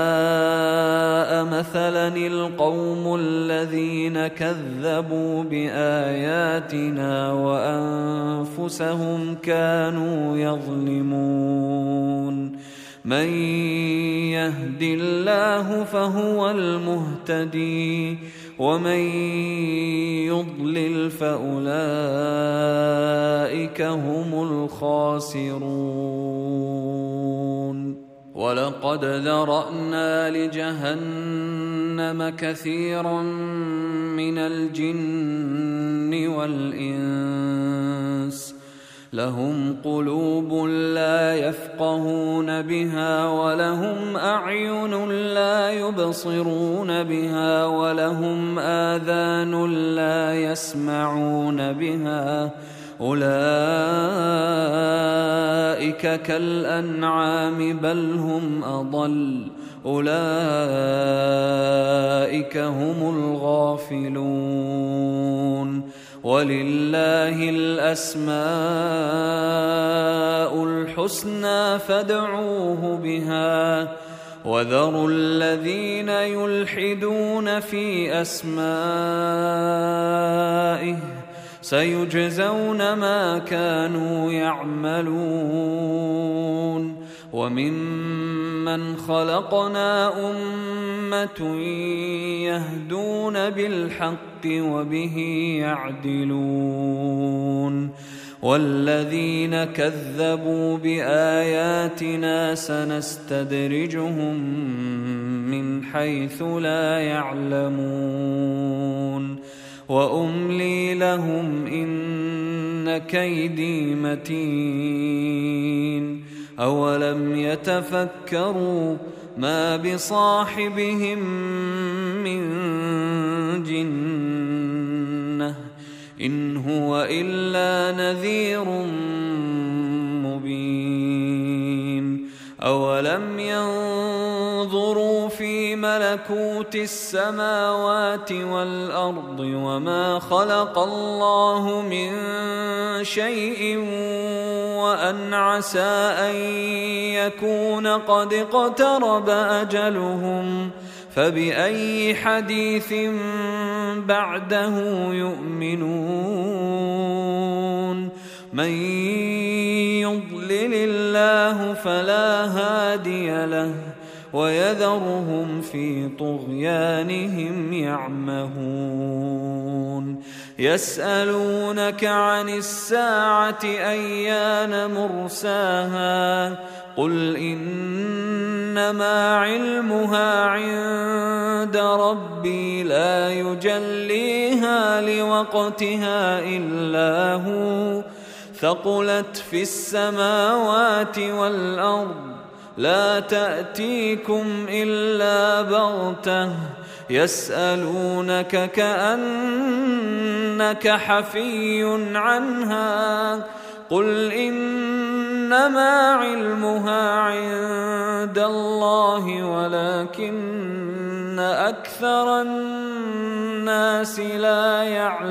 مثلا القوم الذين كذبوا بآياتنا وأنفسهم كانوا يظلمون من يهد الله فهو المهتدي ومن يضلل فأولئك هم الخاسرون ولقد ذرأنا لجهنم كثيرا من الجن والإنس لهم قلوب لا يفقهون بها ولهم أعين لا يبصرون بها ولهم آذان لا يسمعون بها أولئك كالأنعام بل هم أضل أولئك هم الغافلون ولله الأسماء الحسنى فادعوه بها وذروا الذين يلحدون في أسمائه سيجزون ما كانوا يعملون وممن خلقنا أمة يهدون بالحق وبه يعدلون والذين كذبوا بآياتنا سنستدرجهم من حيث لا يعلمون وأملي لهم إن كيدي متين أولم يتفكروا ما بصاحبهم من جنة إن هو إلا نذير مبين أولم ينظروا في ملكوت السماوات والأرض وما خلق الله من شيء وأن عسى أن يكون قد اقترب أجلهم فبأي حديث بعده يؤمنون من يضلل الله فلا هادي له ويذرهم في طغيانهم يعمهون يسألونك عن الساعة أيان مرساها قل إنما علمها عند ربي لا يجليها لوقتها إلا هو ثقلت في السماوات والأرض لا تأتيكم إلا بغتة يسألونك كأنك حفي عنها قل إنما علمها عند الله ولكن أكثر الناس لا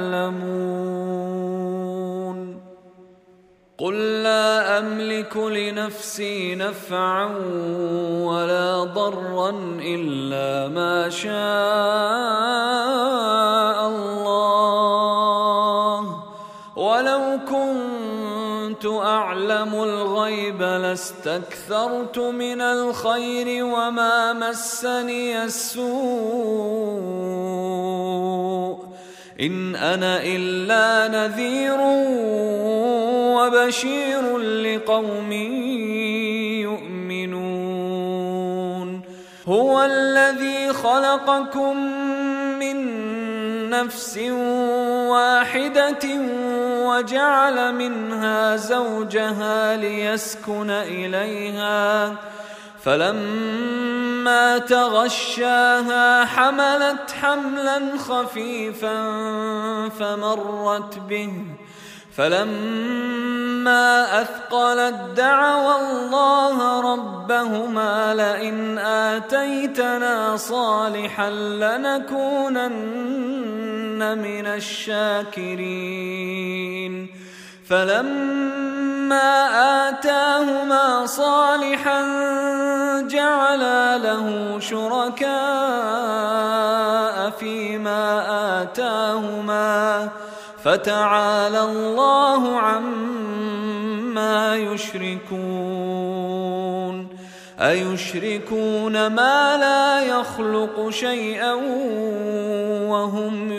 يعلمون قل لا أملك لنفسي نفعا ولا ضرا إلا ما شاء الله ولو كنت أعلم الغيب لاستكثرت من الخير وما مسني السوء إن أنا إلا نذير وبشير لقوم يؤمنون هو الذي خلقكم من نفس واحدة وجعل منها زوجها ليسكن إليها فلما تغشاها حملت حملا خفيفا فمرت به فلما أثقلت دعوا الله ربهما لئن آتيتنا صالحا لنكونن من الشاكرين فلما آتاهما صالحا جعلا له شركاء فيما آتاهما فتعالى الله عما يشركون أيشركون ما لا يخلق شيئا وهم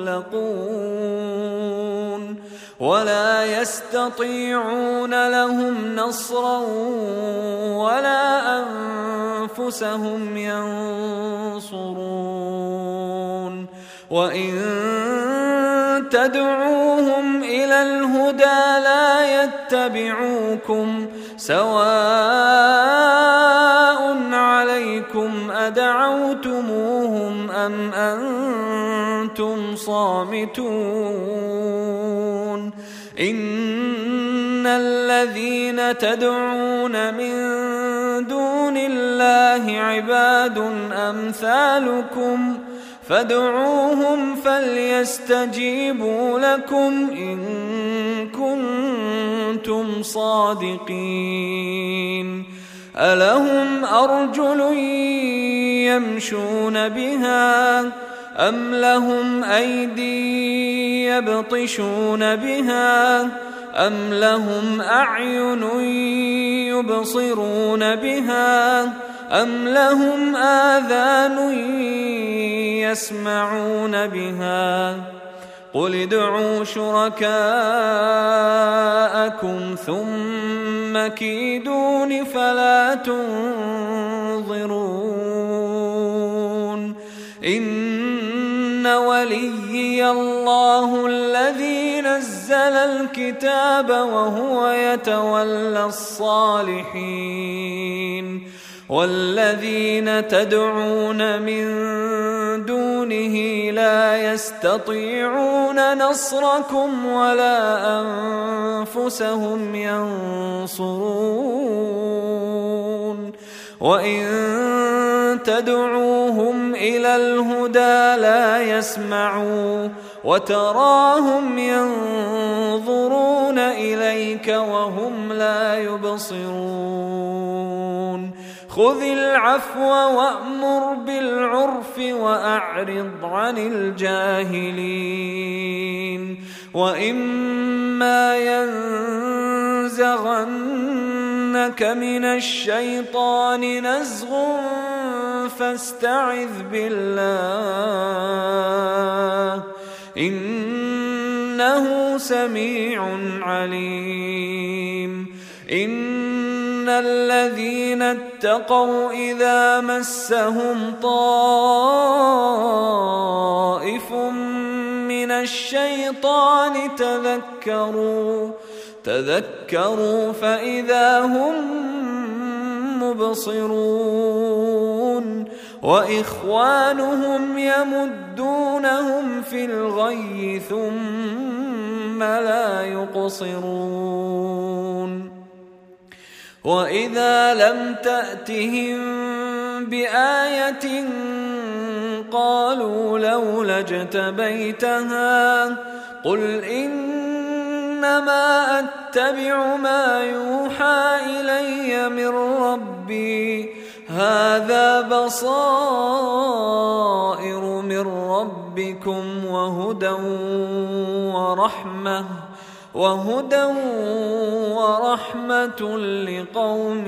يخلقون ولا يستطيعون لهم نصرا ولا أنفسهم ينصرون وإن تدعوهم إلى الهدى لا يتبعوكم سواء عليكم أدعوتموهم أم أنتم صامتون إن الذين تدعون من دون الله عباد أمثالكم فادعوهم فليستجيبوا لكم إن كنتم صادقين ألهم أرجل يمشون بها أم لهم أيدي يبطشون بها أم لهم أعين يبصرون بها أم لهم آذان يسمعون بها قل ادعوا شركاءكم ثم كيدون فلا تنظرون إن وليي الله الذي نزل الكتاب وهو يتولى الصالحين والذين تدعون من دونه لا يستطيعون نصركم ولا أنفسهم ينصرون وإن تدعوهم إلى الهدى لا يسمعوا وتراهم ينظرون إليك وهم لا يبصرون خذ العفو وأمر بالعرف وأعرض عن الجاهلين وإما ينزغنك من الشيطان نزغ فاستعذ بالله إنه سميع عليم إن الذين اتقوا إذا مسهم طائف من الشيطان تذكروا تذكروا فإذا هم مبصرون وإخوانهم يمدونهم في الغي ثم لا يقصرون وإذا لم تأتهم بآية قالوا لولا اجتبيتها قل إنما أتبع ما يوحى إلي من ربي هذا بصائر من ربكم وهدى ورحمة وهدى ورحمة لقوم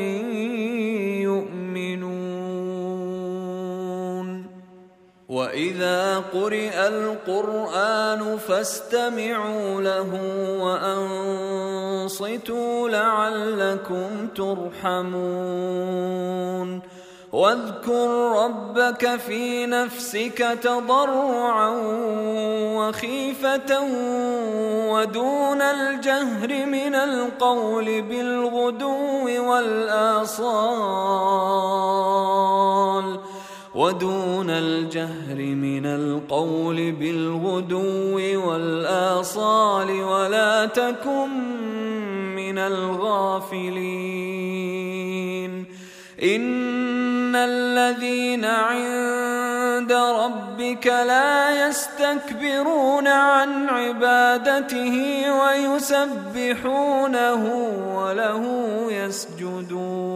يؤمنون وإذا قرئ القرآن فاستمعوا له وأنصتوا لعلكم ترحمون واذكر ربك في نفسك تضرعا وخيفة ودون الجهر من القول بالغدو والآصال ودون الجهر من القول بالغدو والآصال ولا تكن من الغافلين إن الذين عند ربك لا يستكبرون عن عبادته ويسبحونه وله يسجدون